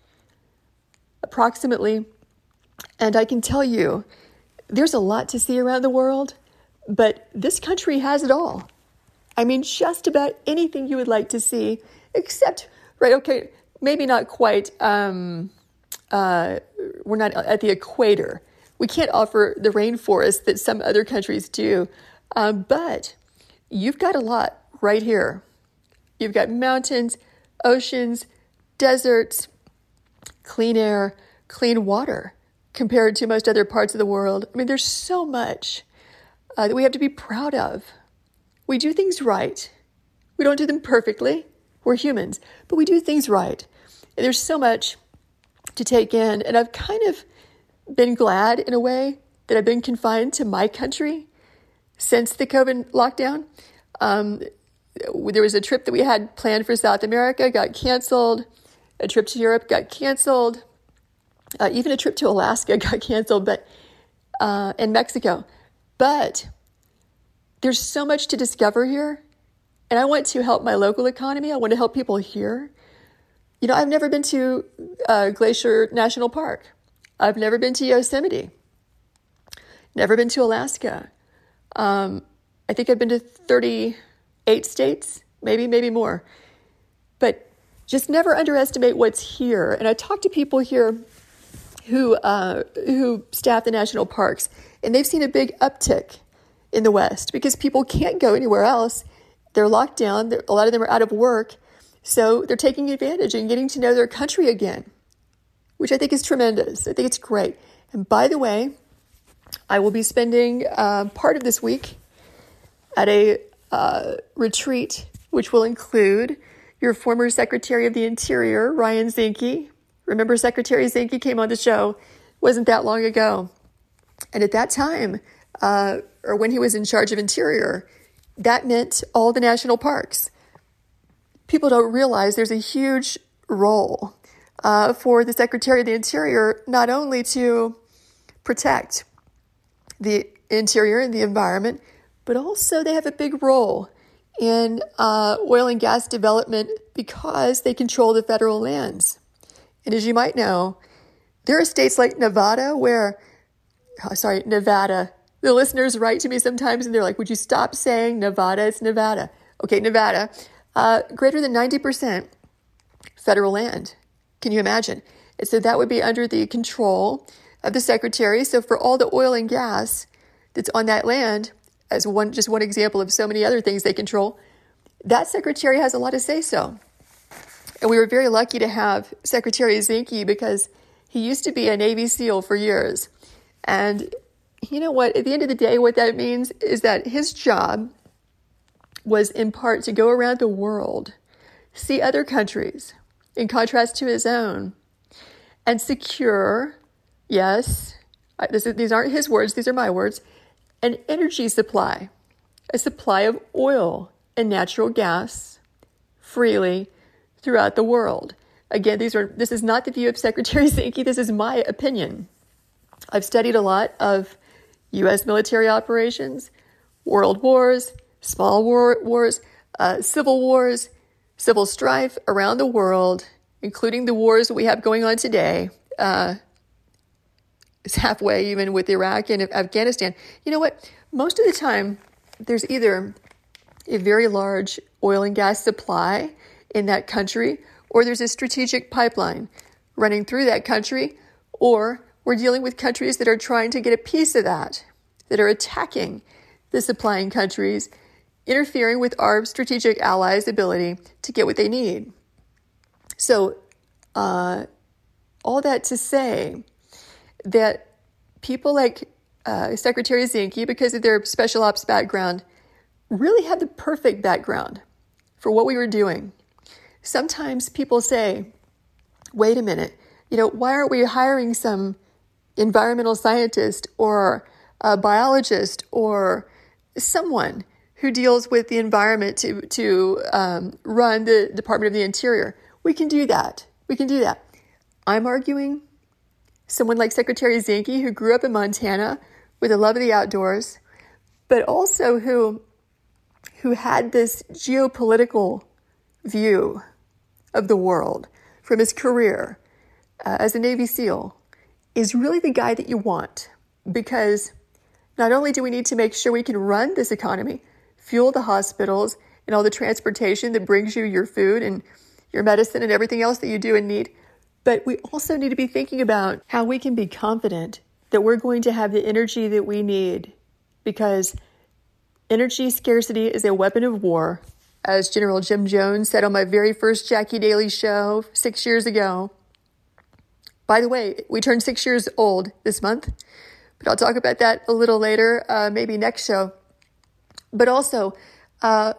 approximately, and I can tell you, there's a lot to see around the world, but this country has it all. I mean, just about anything you would like to see, except, right, okay, maybe not quite, um, uh, we're not at the equator. We can't offer the rainforest that some other countries do, um, but you've got a lot right here. You've got mountains, oceans, deserts, clean air, clean water compared to most other parts of the world. I mean, there's so much uh, that we have to be proud of. We do things right. We don't do them perfectly. We're humans, but we do things right. And there's so much to take in. And I've kind of been glad in a way that I've been confined to my country since the COVID lockdown. Um, there was a trip that we had planned for South America, got canceled. A trip to Europe got canceled. Uh, even a trip to Alaska got canceled, but uh, and Mexico. But there's so much to discover here. And I want to help my local economy. I want to help people here. You know, I've never been to uh, Glacier National Park. I've never been to Yosemite. Never been to Alaska. Um, I think I've been to thirty-eight states, maybe, maybe more. But just never underestimate what's here. And I talk to people here who uh, who staff the national parks, and they've seen a big uptick in the West because people can't go anywhere else. They're locked down. They're, a lot of them are out of work. So they're taking advantage and getting to know their country again, which I think is tremendous. I think it's great. And by the way, I will be spending uh, part of this week at a uh, retreat, which will include your former Secretary of the Interior, Ryan Zinke. Remember, Secretary Zinke came on the show, wasn't that long ago. And at that time, uh, or when he was in charge of Interior, that meant all the national parks. People don't realize there's a huge role uh, for the Secretary of the Interior, not only to protect the interior and the environment, but also they have a big role in uh, oil and gas development because they control the federal lands. And as you might know, there are states like Nevada where, oh, sorry, Nevada. The listeners write to me sometimes and they're like, would you stop saying Nevada? It's Nevada. Okay, Nevada. Uh, greater than ninety percent federal land. Can you imagine? And so that would be under the control of the secretary. So for all the oil and gas that's on that land, as one just one example of so many other things they control, that secretary has a lot to say so. And we were very lucky to have Secretary Zinke because he used to be a Navy SEAL for years. And you know what? At the end of the day, what that means is that his job was in part to go around the world, see other countries in contrast to his own, and secure, yes, this is, these aren't his words, these are my words, an energy supply, a supply of oil and natural gas freely throughout the world. Again, these are this is not the view of Secretary Zinke, this is my opinion. I've studied a lot of U S military operations, world wars, small war, wars, uh, civil wars, civil strife around the world, including the wars that we have going on today. Uh, it's halfway even with Iraq and Afghanistan. You know what? Most of the time, there's either a very large oil and gas supply in that country, or there's a strategic pipeline running through that country, or we're dealing with countries that are trying to get a piece of that, that are attacking the supplying countries, interfering with our strategic allies' ability to get what they need. So, uh, all that to say that people like uh, Secretary Zinke, because of their special ops background, really had the perfect background for what we were doing. Sometimes people say, wait a minute, you know, why aren't we hiring some environmental scientist or a biologist or someone who deals with the environment to, to um, run the Department of the Interior? We can do that. We can do that. I'm arguing someone like Secretary Zinke, who grew up in Montana with a love of the outdoors, but also who, who had this geopolitical view of the world from his career uh, as a Navy SEAL, is really the guy that you want. Because not only do we need to make sure we can run this economy, fuel the hospitals and all the transportation that brings you your food and your medicine and everything else that you do and need, but we also need to be thinking about how we can be confident that we're going to have the energy that we need, because energy scarcity is a weapon of war, as General Jim Jones said on my very first Jackie Daly show six years ago. By the way, we turned six years old this month, but I'll talk about that a little later, uh, maybe next show. But also, uh,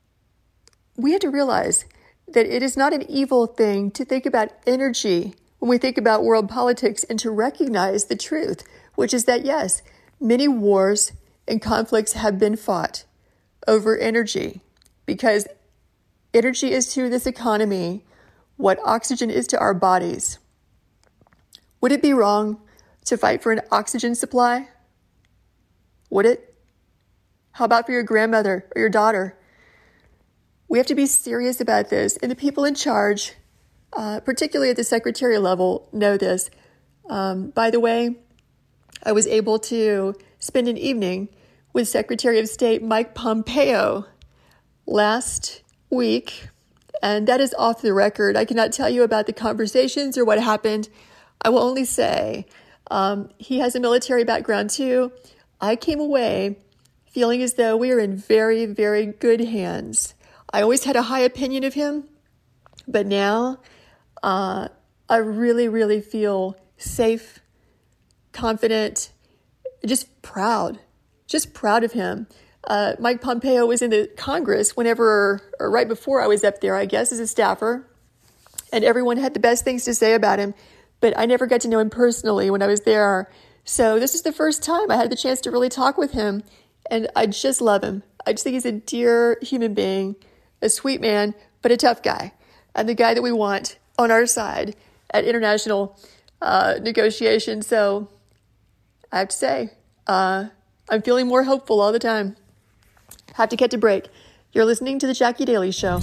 we have to realize that it is not an evil thing to think about energy when we think about world politics, and to recognize the truth, which is that, yes, many wars and conflicts have been fought over energy, because energy is to this economy what oxygen is to our bodies. Would it be wrong to fight for an oxygen supply? Would it? How about for your grandmother or your daughter? We have to be serious about this, and the people in charge, uh, particularly at the secretarial level, know this. Um, by the way, I was able to spend an evening with Secretary of State Mike Pompeo last week, and that is off the record. I cannot tell you about the conversations or what happened. I will only say um, he has a military background too. I came away feeling as though we are in very, very good hands. I always had a high opinion of him, but now uh, I really, really feel safe, confident, just proud, just proud of him. Uh, Mike Pompeo was in the Congress whenever, or right before I was up there, I guess, as a staffer, and everyone had the best things to say about him, but I never got to know him personally when I was there. So this is the first time I had the chance to really talk with him, and I just love him. I just think he's a dear human being, a sweet man, but a tough guy, and the guy that we want on our side at international uh, negotiations. So I have to say, uh, I'm feeling more hopeful all the time. Have to get to break. You're listening to The Jackie Daly Show.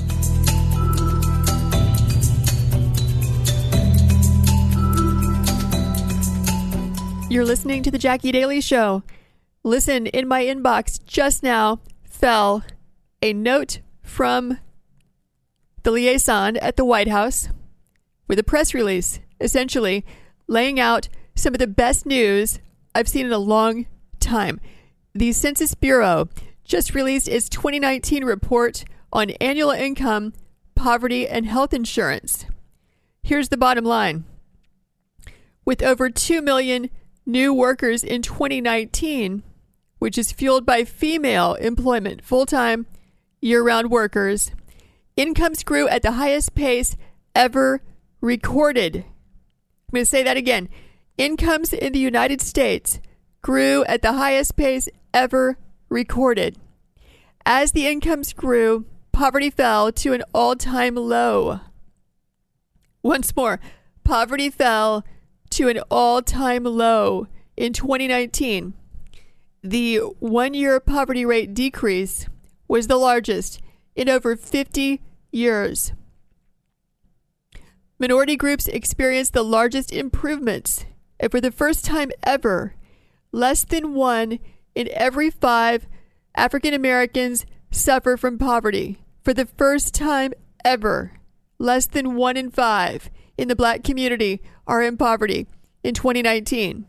You're listening to The Jackie Daly Show. Listen, in my inbox just now fell a note from the liaison at the White House with a press release, essentially laying out some of the best news I've seen in a long time. The Census Bureau just released its twenty nineteen report on annual income, poverty, and health insurance. Here's the bottom line. With over two million new workers in twenty nineteen, which is fueled by female employment, full-time, year-round workers, incomes grew at the highest pace ever recorded. I'm going to say that again. Incomes in the United States grew at the highest pace ever recorded. As the incomes grew, poverty fell to an all-time low. Once more, poverty fell to an all-time low in twenty nineteen. The one-year poverty rate decrease was the largest in over fifty years. Minority groups experienced the largest improvements, and for the first time ever, less than one in every five African Americans suffer from poverty. For the first time ever, less than one in five in the Black community are in poverty in twenty nineteen.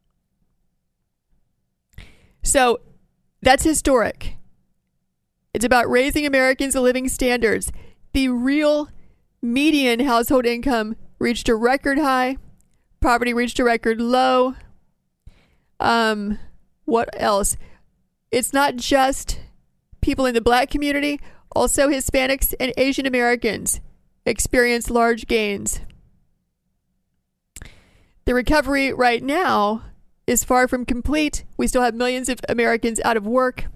So that's historic. It's about raising Americans' living standards. The real median household income reached a record high. Poverty reached a record low. Um, what else? It's not just people in the Black community. Also, Hispanics and Asian Americans experience large gains. The recovery right now is far from complete. We still have millions of Americans out of work.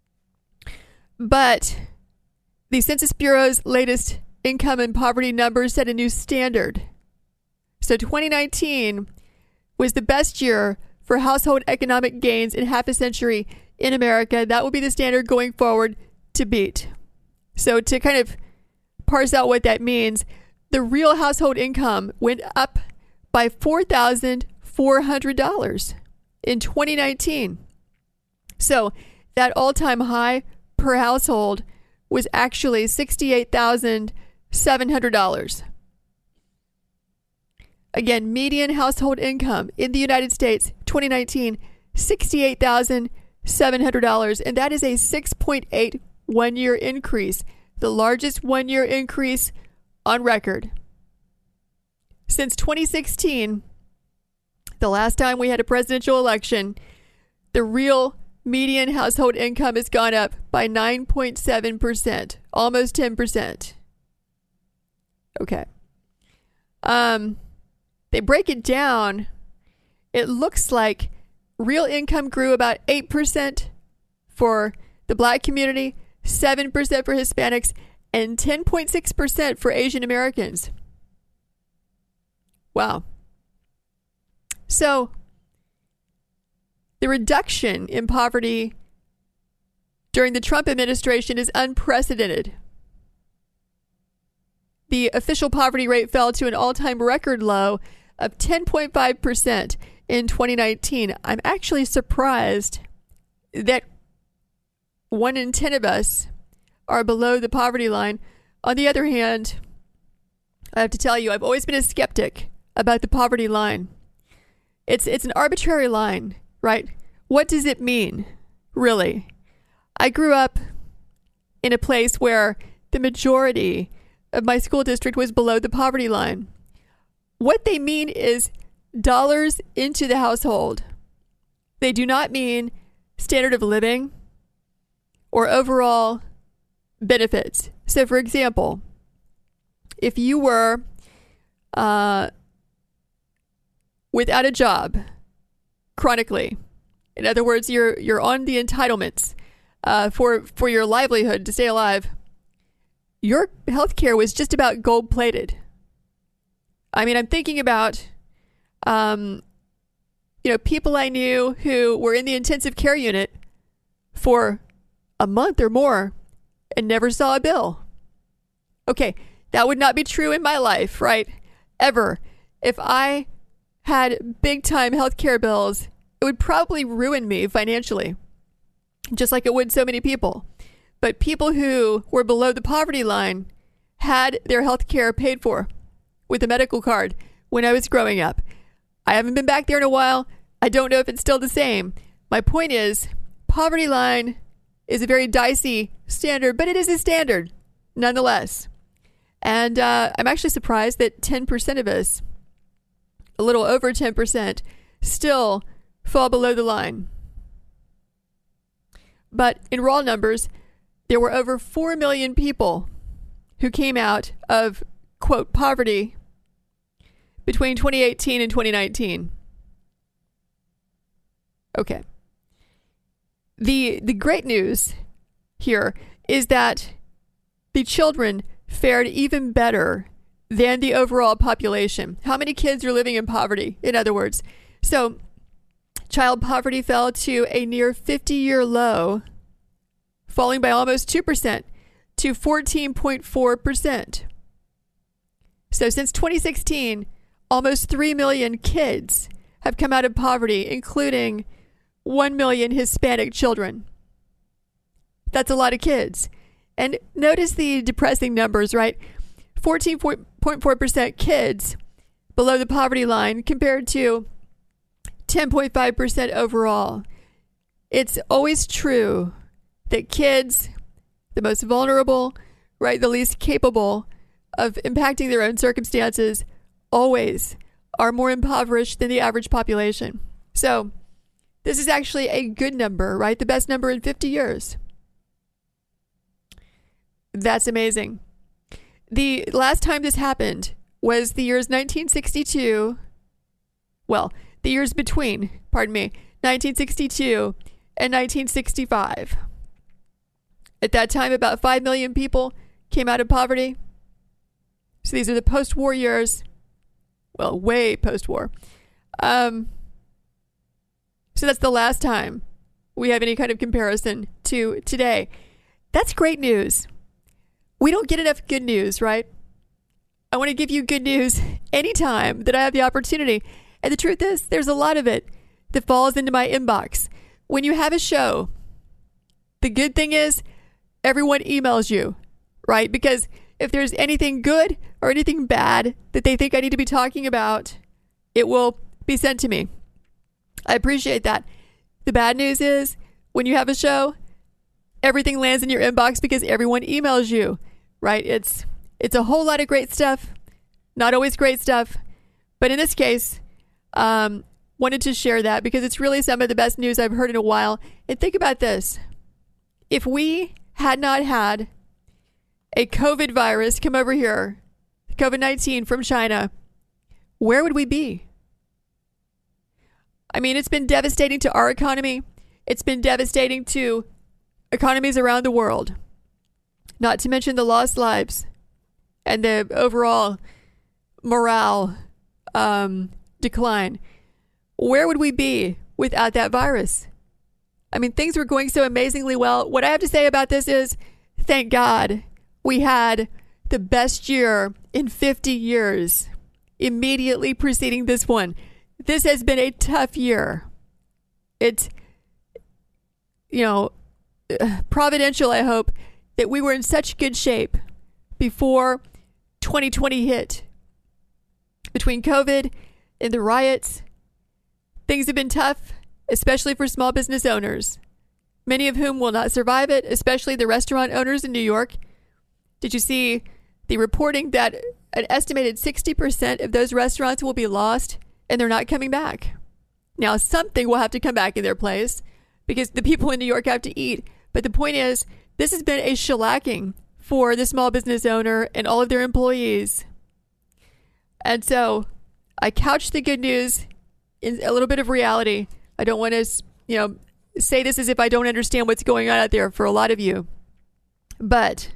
But the Census Bureau's latest income and poverty numbers set a new standard. So twenty nineteen was the best year for household economic gains in half a century in America. That will be the standard going forward to beat. So to kind of parse out what that means, the real household income went up by four thousand four hundred dollars in twenty nineteen. So that all-time high per household was actually sixty-eight thousand seven hundred dollars. Again, median household income in the United States, twenty nineteen, sixty-eight thousand seven hundred dollars. And that is a six point eight one-year increase the largest one-year increase on record. Since twenty sixteen, the last time we had a presidential election, the real median household income has gone up by nine point seven percent, almost ten percent. Okay. Um, they break it down. It looks like real income grew about eight percent for the Black community, seven percent for Hispanics, and ten point six percent for Asian Americans. Wow. So, the reduction in poverty during the Trump administration is unprecedented. The official poverty rate fell to an all-time record low of ten point five percent in twenty nineteen. I'm actually surprised that one in ten of us are below the poverty line. On the other hand, I have to tell you, I've always been a skeptic about the poverty line. It's it's an arbitrary line, right? What does it mean, really? I grew up in a place where the majority of my school district was below the poverty line. What they mean is dollars into the household. They do not mean standard of living or overall benefits. So, for example, if you were uh, without a job chronically, in other words, you're you're on the entitlements uh, for for your livelihood to stay alive, your health care was just about gold plated. I mean, I'm thinking about um, you know, people I knew who were in the intensive care unit for a month or more and never saw a bill. Okay, that would not be true in my life, right? Ever. If I had big time healthcare bills, it would probably ruin me financially, just like it would so many people. But people who were below the poverty line had their healthcare paid for with a medical card when I was growing up. I haven't been back there in a while. I don't know if it's still the same. My point is, poverty line is a very dicey standard, but it is a standard nonetheless. And uh, I'm actually surprised that ten percent of us, a little over ten percent, still fall below the line. But in raw numbers, there were over four million people who came out of, quote, poverty between twenty eighteen and twenty nineteen. Okay. The the great news here is that the children fared even better than the overall population. How many kids are living in poverty, in other words? So, child poverty fell to a near fifty-year low, falling by almost two percent to fourteen point four percent. So, since twenty sixteen, almost three million kids have come out of poverty, including one million Hispanic children. That's a lot of kids. And notice the depressing numbers, right? fourteen point four percent kids below the poverty line compared to ten point five percent overall. It's always true that kids, the most vulnerable, right, the least capable of impacting their own circumstances, always are more impoverished than the average population. So this is actually a good number, right? The best number in fifty years. That's amazing. The last time this happened was the years nineteen sixty-two. Well, the years between, pardon me, nineteen sixty-two and nineteen sixty-five. At that time, about five million people came out of poverty. So these are the post-war years. Well, way post-war. Um, so that's the last time we have any kind of comparison to today. That's great news. We don't get enough good news, right? I want to give you good news anytime that I have the opportunity. And the truth is, there's a lot of it that falls into my inbox. When you have a show, the good thing is everyone emails you, right? Because if there's anything good or anything bad that they think I need to be talking about, it will be sent to me. I appreciate that. The bad news is when you have a show, everything lands in your inbox because everyone emails you. right? It's it's a whole lot of great stuff, not always great stuff, but in this case, um, wanted to share that because it's really some of the best news I've heard in a while. And think about this. If we had not had a COVID virus come over here, COVID nineteen from China, where would we be? I mean, it's been devastating to our economy. It's been devastating to economies around the world. Not to mention the lost lives and the overall morale um, decline. Where would we be without that virus? I mean, things were going so amazingly well. What I have to say about this is, thank God we had the best year in fifty years immediately preceding this one. This has been a tough year. It's, you know, providential, I hope, that we were in such good shape before twenty twenty hit. Between COVID and the riots, things have been tough, especially for small business owners, many of whom will not survive it, especially the restaurant owners in New York. Did you see the reporting that an estimated sixty percent of those restaurants will be lost and they're not coming back? Now, something will have to come back in their place because the people in New York have to eat. But the point is, this has been a shellacking for the small business owner and all of their employees. And so I couch the good news in a little bit of reality. I don't want to, you know, say this as if I don't understand what's going on out there for a lot of you. But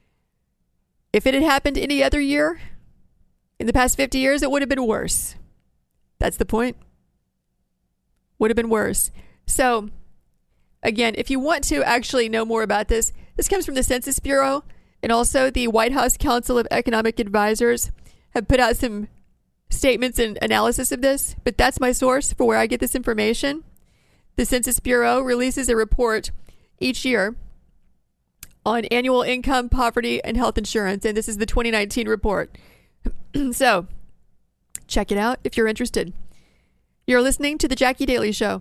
if it had happened any other year in the past fifty years, it would have been worse. That's the point. Would have been worse. So, again, if you want to actually know more about this, this comes from the Census Bureau, and also the White House Council of Economic Advisors have put out some statements and analysis of this, but that's my source for where I get this information. The Census Bureau releases a report each year on annual income, poverty, and health insurance, and this is the twenty nineteen report. So, check it out if you're interested. You're listening to The Jackie Daily Show.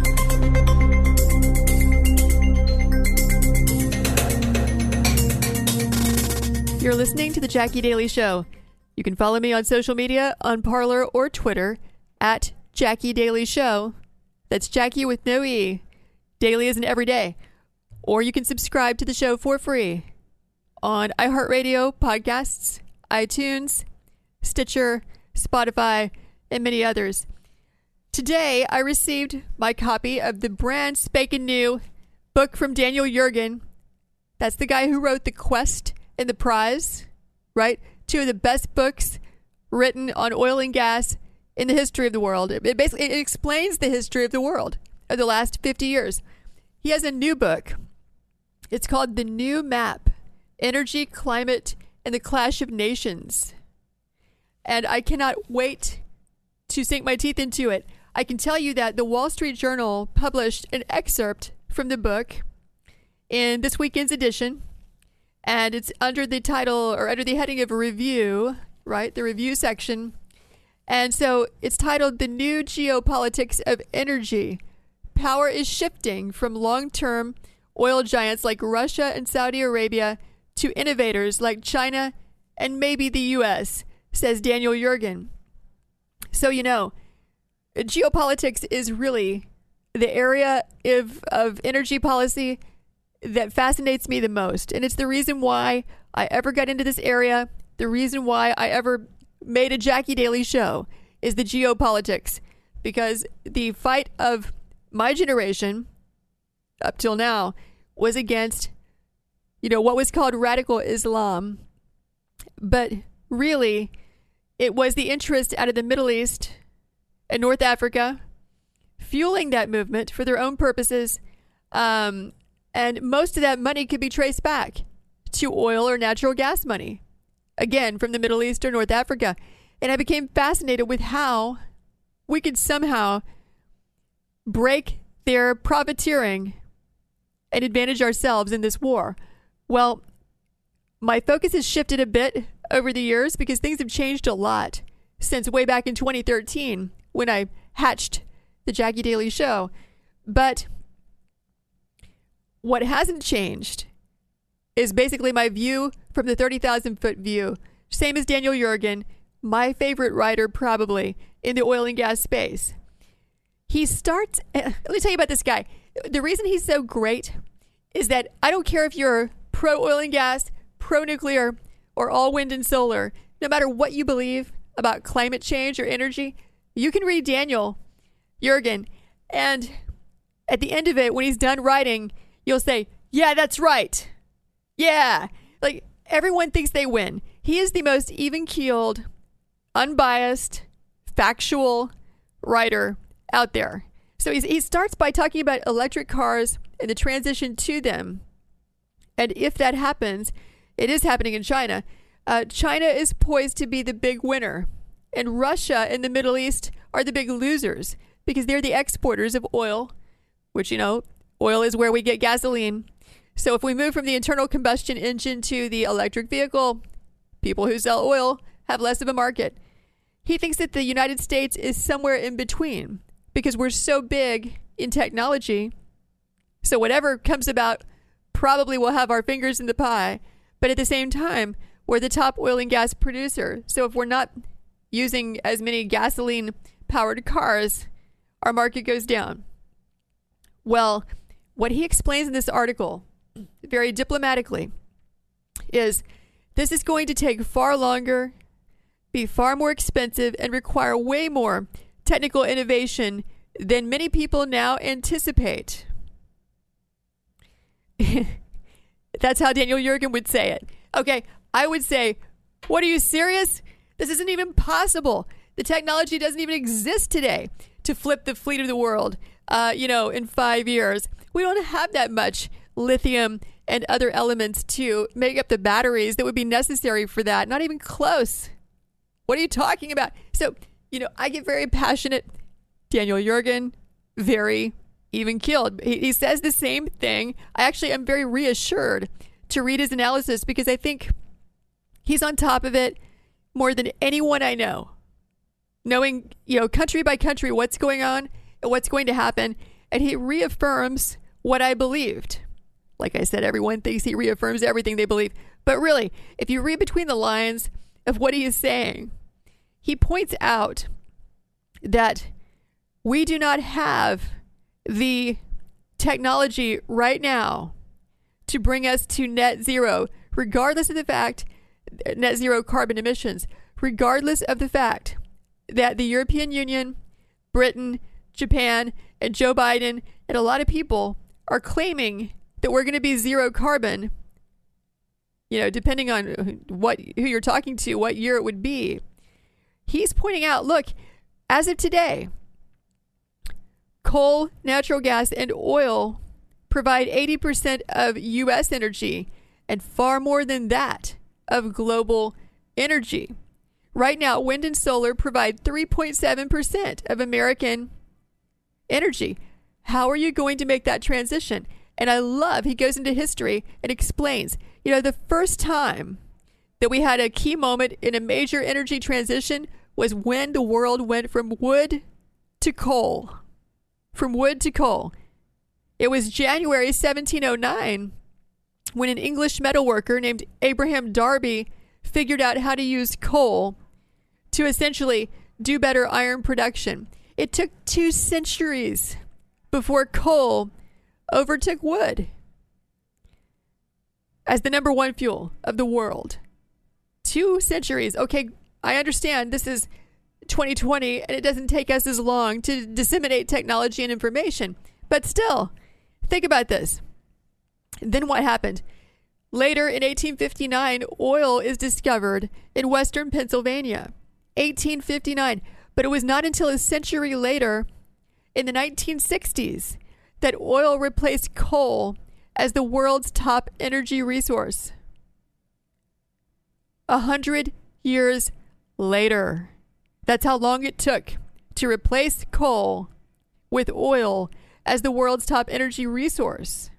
You're listening to The Jackie Daily Show. You can follow me on social media on Parler or Twitter at Jackie Daily Show. That's Jackie with no E. Daily is an everyday. Or you can subscribe to the show for free on iHeartRadio, podcasts, iTunes, Stitcher, Spotify, and many others. Today, I received my copy of the brand spanking new book from Daniel Yergin. That's the guy who wrote The Quest and The Prize, right? Two of the best books written on oil and gas in the history of the world. It basically it explains the history of the world of the last fifty years. He has a new book. It's called The New Map, Energy, Climate, and the Clash of Nations. And I cannot wait to sink my teeth into it. I can tell you that the Wall Street Journal published an excerpt from the book in this weekend's edition, and it's under the title or under the heading of a review, right? The review section. And so it's titled The New Geopolitics of Energy. Power is shifting from long-term oil giants like Russia and Saudi Arabia to innovators like China and maybe the U S, says Daniel Yergin. So, you know, geopolitics is really the area of, of energy policy that fascinates me the most. And it's the reason why I ever got into this area. The reason why I ever made a Jackie Daily Show is the geopolitics. Because the fight of my generation up till now was against, you know, what was called radical Islam. But really, it was the interest out of the Middle East and North Africa fueling that movement for their own purposes. Um, and most of that money could be traced back to oil or natural gas money, again, from the Middle East or North Africa. And I became fascinated with how we could somehow break their profiteering and advantage ourselves in this war. Well, my focus has shifted a bit over the years because things have changed a lot since way back in twenty thirteen when I hatched the Jackie Daily Show. But what hasn't changed is basically my view from the thirty thousand foot view. Same as Daniel Yergin, my favorite writer probably in the oil and gas space. He starts, let me tell you about this guy. The reason he's so great is that I don't care if you're pro oil and gas, pro nuclear, or all wind and solar, no matter what you believe about climate change or energy, you can read Daniel Yergin, and at the end of it, when he's done writing, you'll say, yeah, that's right. Yeah. Like, everyone thinks they win. He is the most even-keeled, unbiased, factual writer out there. So he's, he starts by talking about electric cars and the transition to them. And if that happens, it is happening in China. Uh, China is poised to be the big winner. And Russia and the Middle East are the big losers because they're the exporters of oil, which, you know, oil is where we get gasoline. So if we move from the internal combustion engine to the electric vehicle, people who sell oil have less of a market. He thinks that the United States is somewhere in between because we're so big in technology. So whatever comes about probably will have our fingers in the pie. But at the same time, we're the top oil and gas producer. So if we're not using as many gasoline-powered cars, our market goes down. Well, what he explains in this article, very diplomatically, is this is going to take far longer, be far more expensive, and require way more technical innovation than many people now anticipate. That's how Daniel Yergin would say it. Okay, I would say, what are you serious? This isn't even possible. The technology doesn't even exist today to flip the fleet of the world, uh, you know, in five years. We don't have that much lithium and other elements to make up the batteries that would be necessary for that. Not even close. What are you talking about? So, you know, I get very passionate. Daniel Yergin, very even keeled. He, he says the same thing. I actually am very reassured to read his analysis because I think he's on top of it more than anyone I know. Knowing, you know, country by country, what's going on and what's going to happen. And he reaffirms what I believed. Like I said, everyone thinks he reaffirms everything they believe. But really, if you read between the lines of what he is saying, he points out that we do not have the technology right now to bring us to net zero, regardless of the fact, net zero carbon emissions, regardless of the fact that the European Union, Britain, Japan, and Joe Biden, and a lot of people are claiming that we're going to be zero carbon, you know, depending on what who you're talking to, what year it would be. He's pointing out, look, as of today, coal, natural gas, and oil provide eighty percent of U S energy and far more than that of global energy. Right now, wind and solar provide three point seven percent of American energy. How are you going to make that transition? And I love, he goes into history and explains, you know, the first time that we had a key moment in a major energy transition was when the world went from wood to coal. From wood to coal. It was January seventeen oh nine when an English metalworker named Abraham Darby figured out how to use coal to essentially do better iron production. It took two centuries before coal overtook wood as the number one fuel of the world. Two centuries. Okay, I understand this is twenty twenty and it doesn't take us as long to disseminate technology and information. But still, think about this. Then what happened? Later in eighteen fifty-nine, oil is discovered in western Pennsylvania. eighteen fifty-nine. But it was not until a century later, in the nineteen sixties, that oil replaced coal as the world's top energy resource. A hundred years later. That's how long it took to replace coal with oil as the world's top energy resource.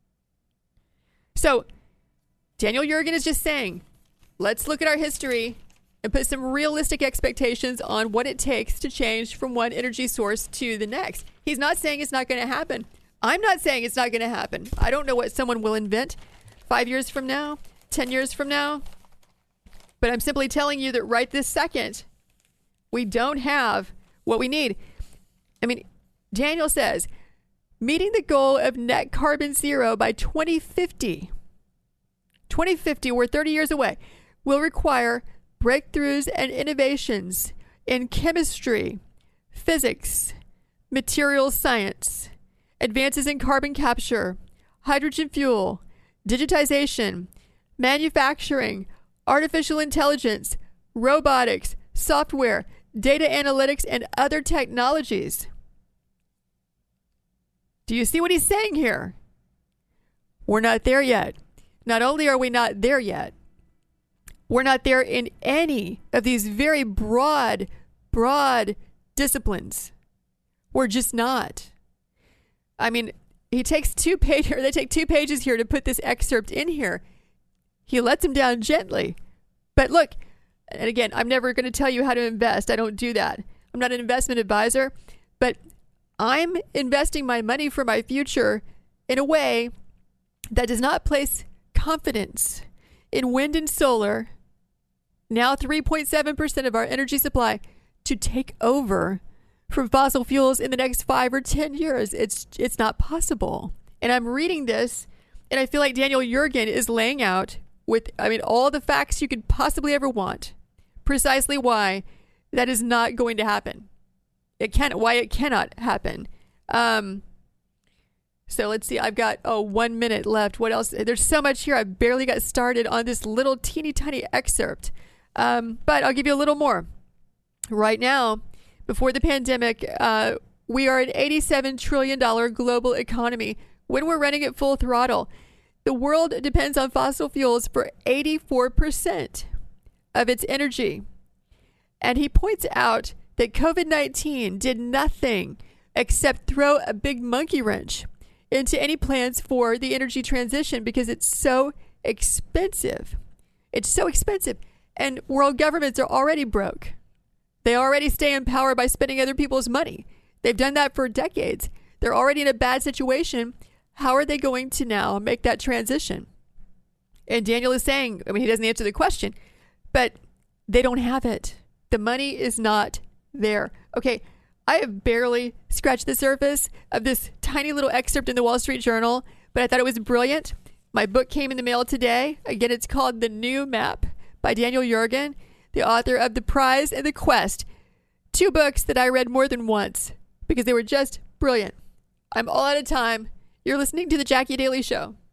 So, Daniel Yergin is just saying, let's look at our history and put some realistic expectations on what it takes to change from one energy source to the next. He's not saying it's not going to happen. I'm not saying it's not going to happen. I don't know what someone will invent. five years from now, ten years from now. But I'm simply telling you that right this second, we don't have what we need. I mean, Daniel says, meeting the goal of net carbon zero by twenty fifty, twenty fifty, we're thirty years away, will require breakthroughs and innovations in chemistry, physics, materials science, advances in carbon capture, hydrogen fuel, digitization, manufacturing, artificial intelligence, robotics, software, data analytics, and other technologies. Do you see what he's saying here? We're not there yet. Not only are we not there yet, we're not there in any of these very broad, broad disciplines. We're just not. I mean, he takes two pages, or they take two pages here to put this excerpt in here. He lets him down gently. But look, and again, I'm never going to tell you how to invest. I don't do that. I'm not an investment advisor, but I'm investing my money for my future in a way that does not place confidence in wind and solar, now three point seven percent of our energy supply, to take over from fossil fuels in the next five or ten years. It's it's not possible. And I'm reading this, and I feel like Daniel Yergin is laying out with, I mean, all the facts you could possibly ever want, precisely why that is not going to happen. It can't, why it cannot happen. Um, so let's see. I've got, oh, one minute left. What else? There's so much here. I barely got started on this little teeny tiny excerpt. Um, but I'll give you a little more. Right now, before the pandemic, uh, we are an eighty-seven trillion dollars global economy when we're running at full throttle. The world depends on fossil fuels for eighty-four percent of its energy. And he points out that covid nineteen did nothing except throw a big monkey wrench into any plans for the energy transition because it's so expensive. It's so expensive. And world governments are already broke. They already stay in power by spending other people's money. They've done that for decades. They're already in a bad situation. How are they going to now make that transition? And Daniel is saying, I mean, he doesn't answer the question, but they don't have it. The money is not there. Okay, I have barely scratched the surface of this tiny little excerpt in the Wall Street Journal, but I thought it was brilliant. My book came in the mail today. Again, it's called The New Map by Daniel Yergin, the author of The Prize and the Quest. Two books that I read more than once because they were just brilliant. I'm all out of time. You're listening to The Jackie Daily Show.